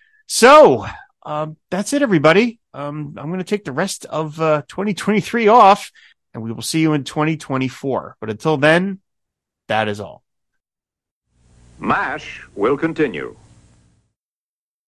So um, that's it, everybody. Um, I'm going to take the rest of uh, twenty twenty-three off, and we will see you in twenty twenty-four. But until then, that is all. MASH will continue.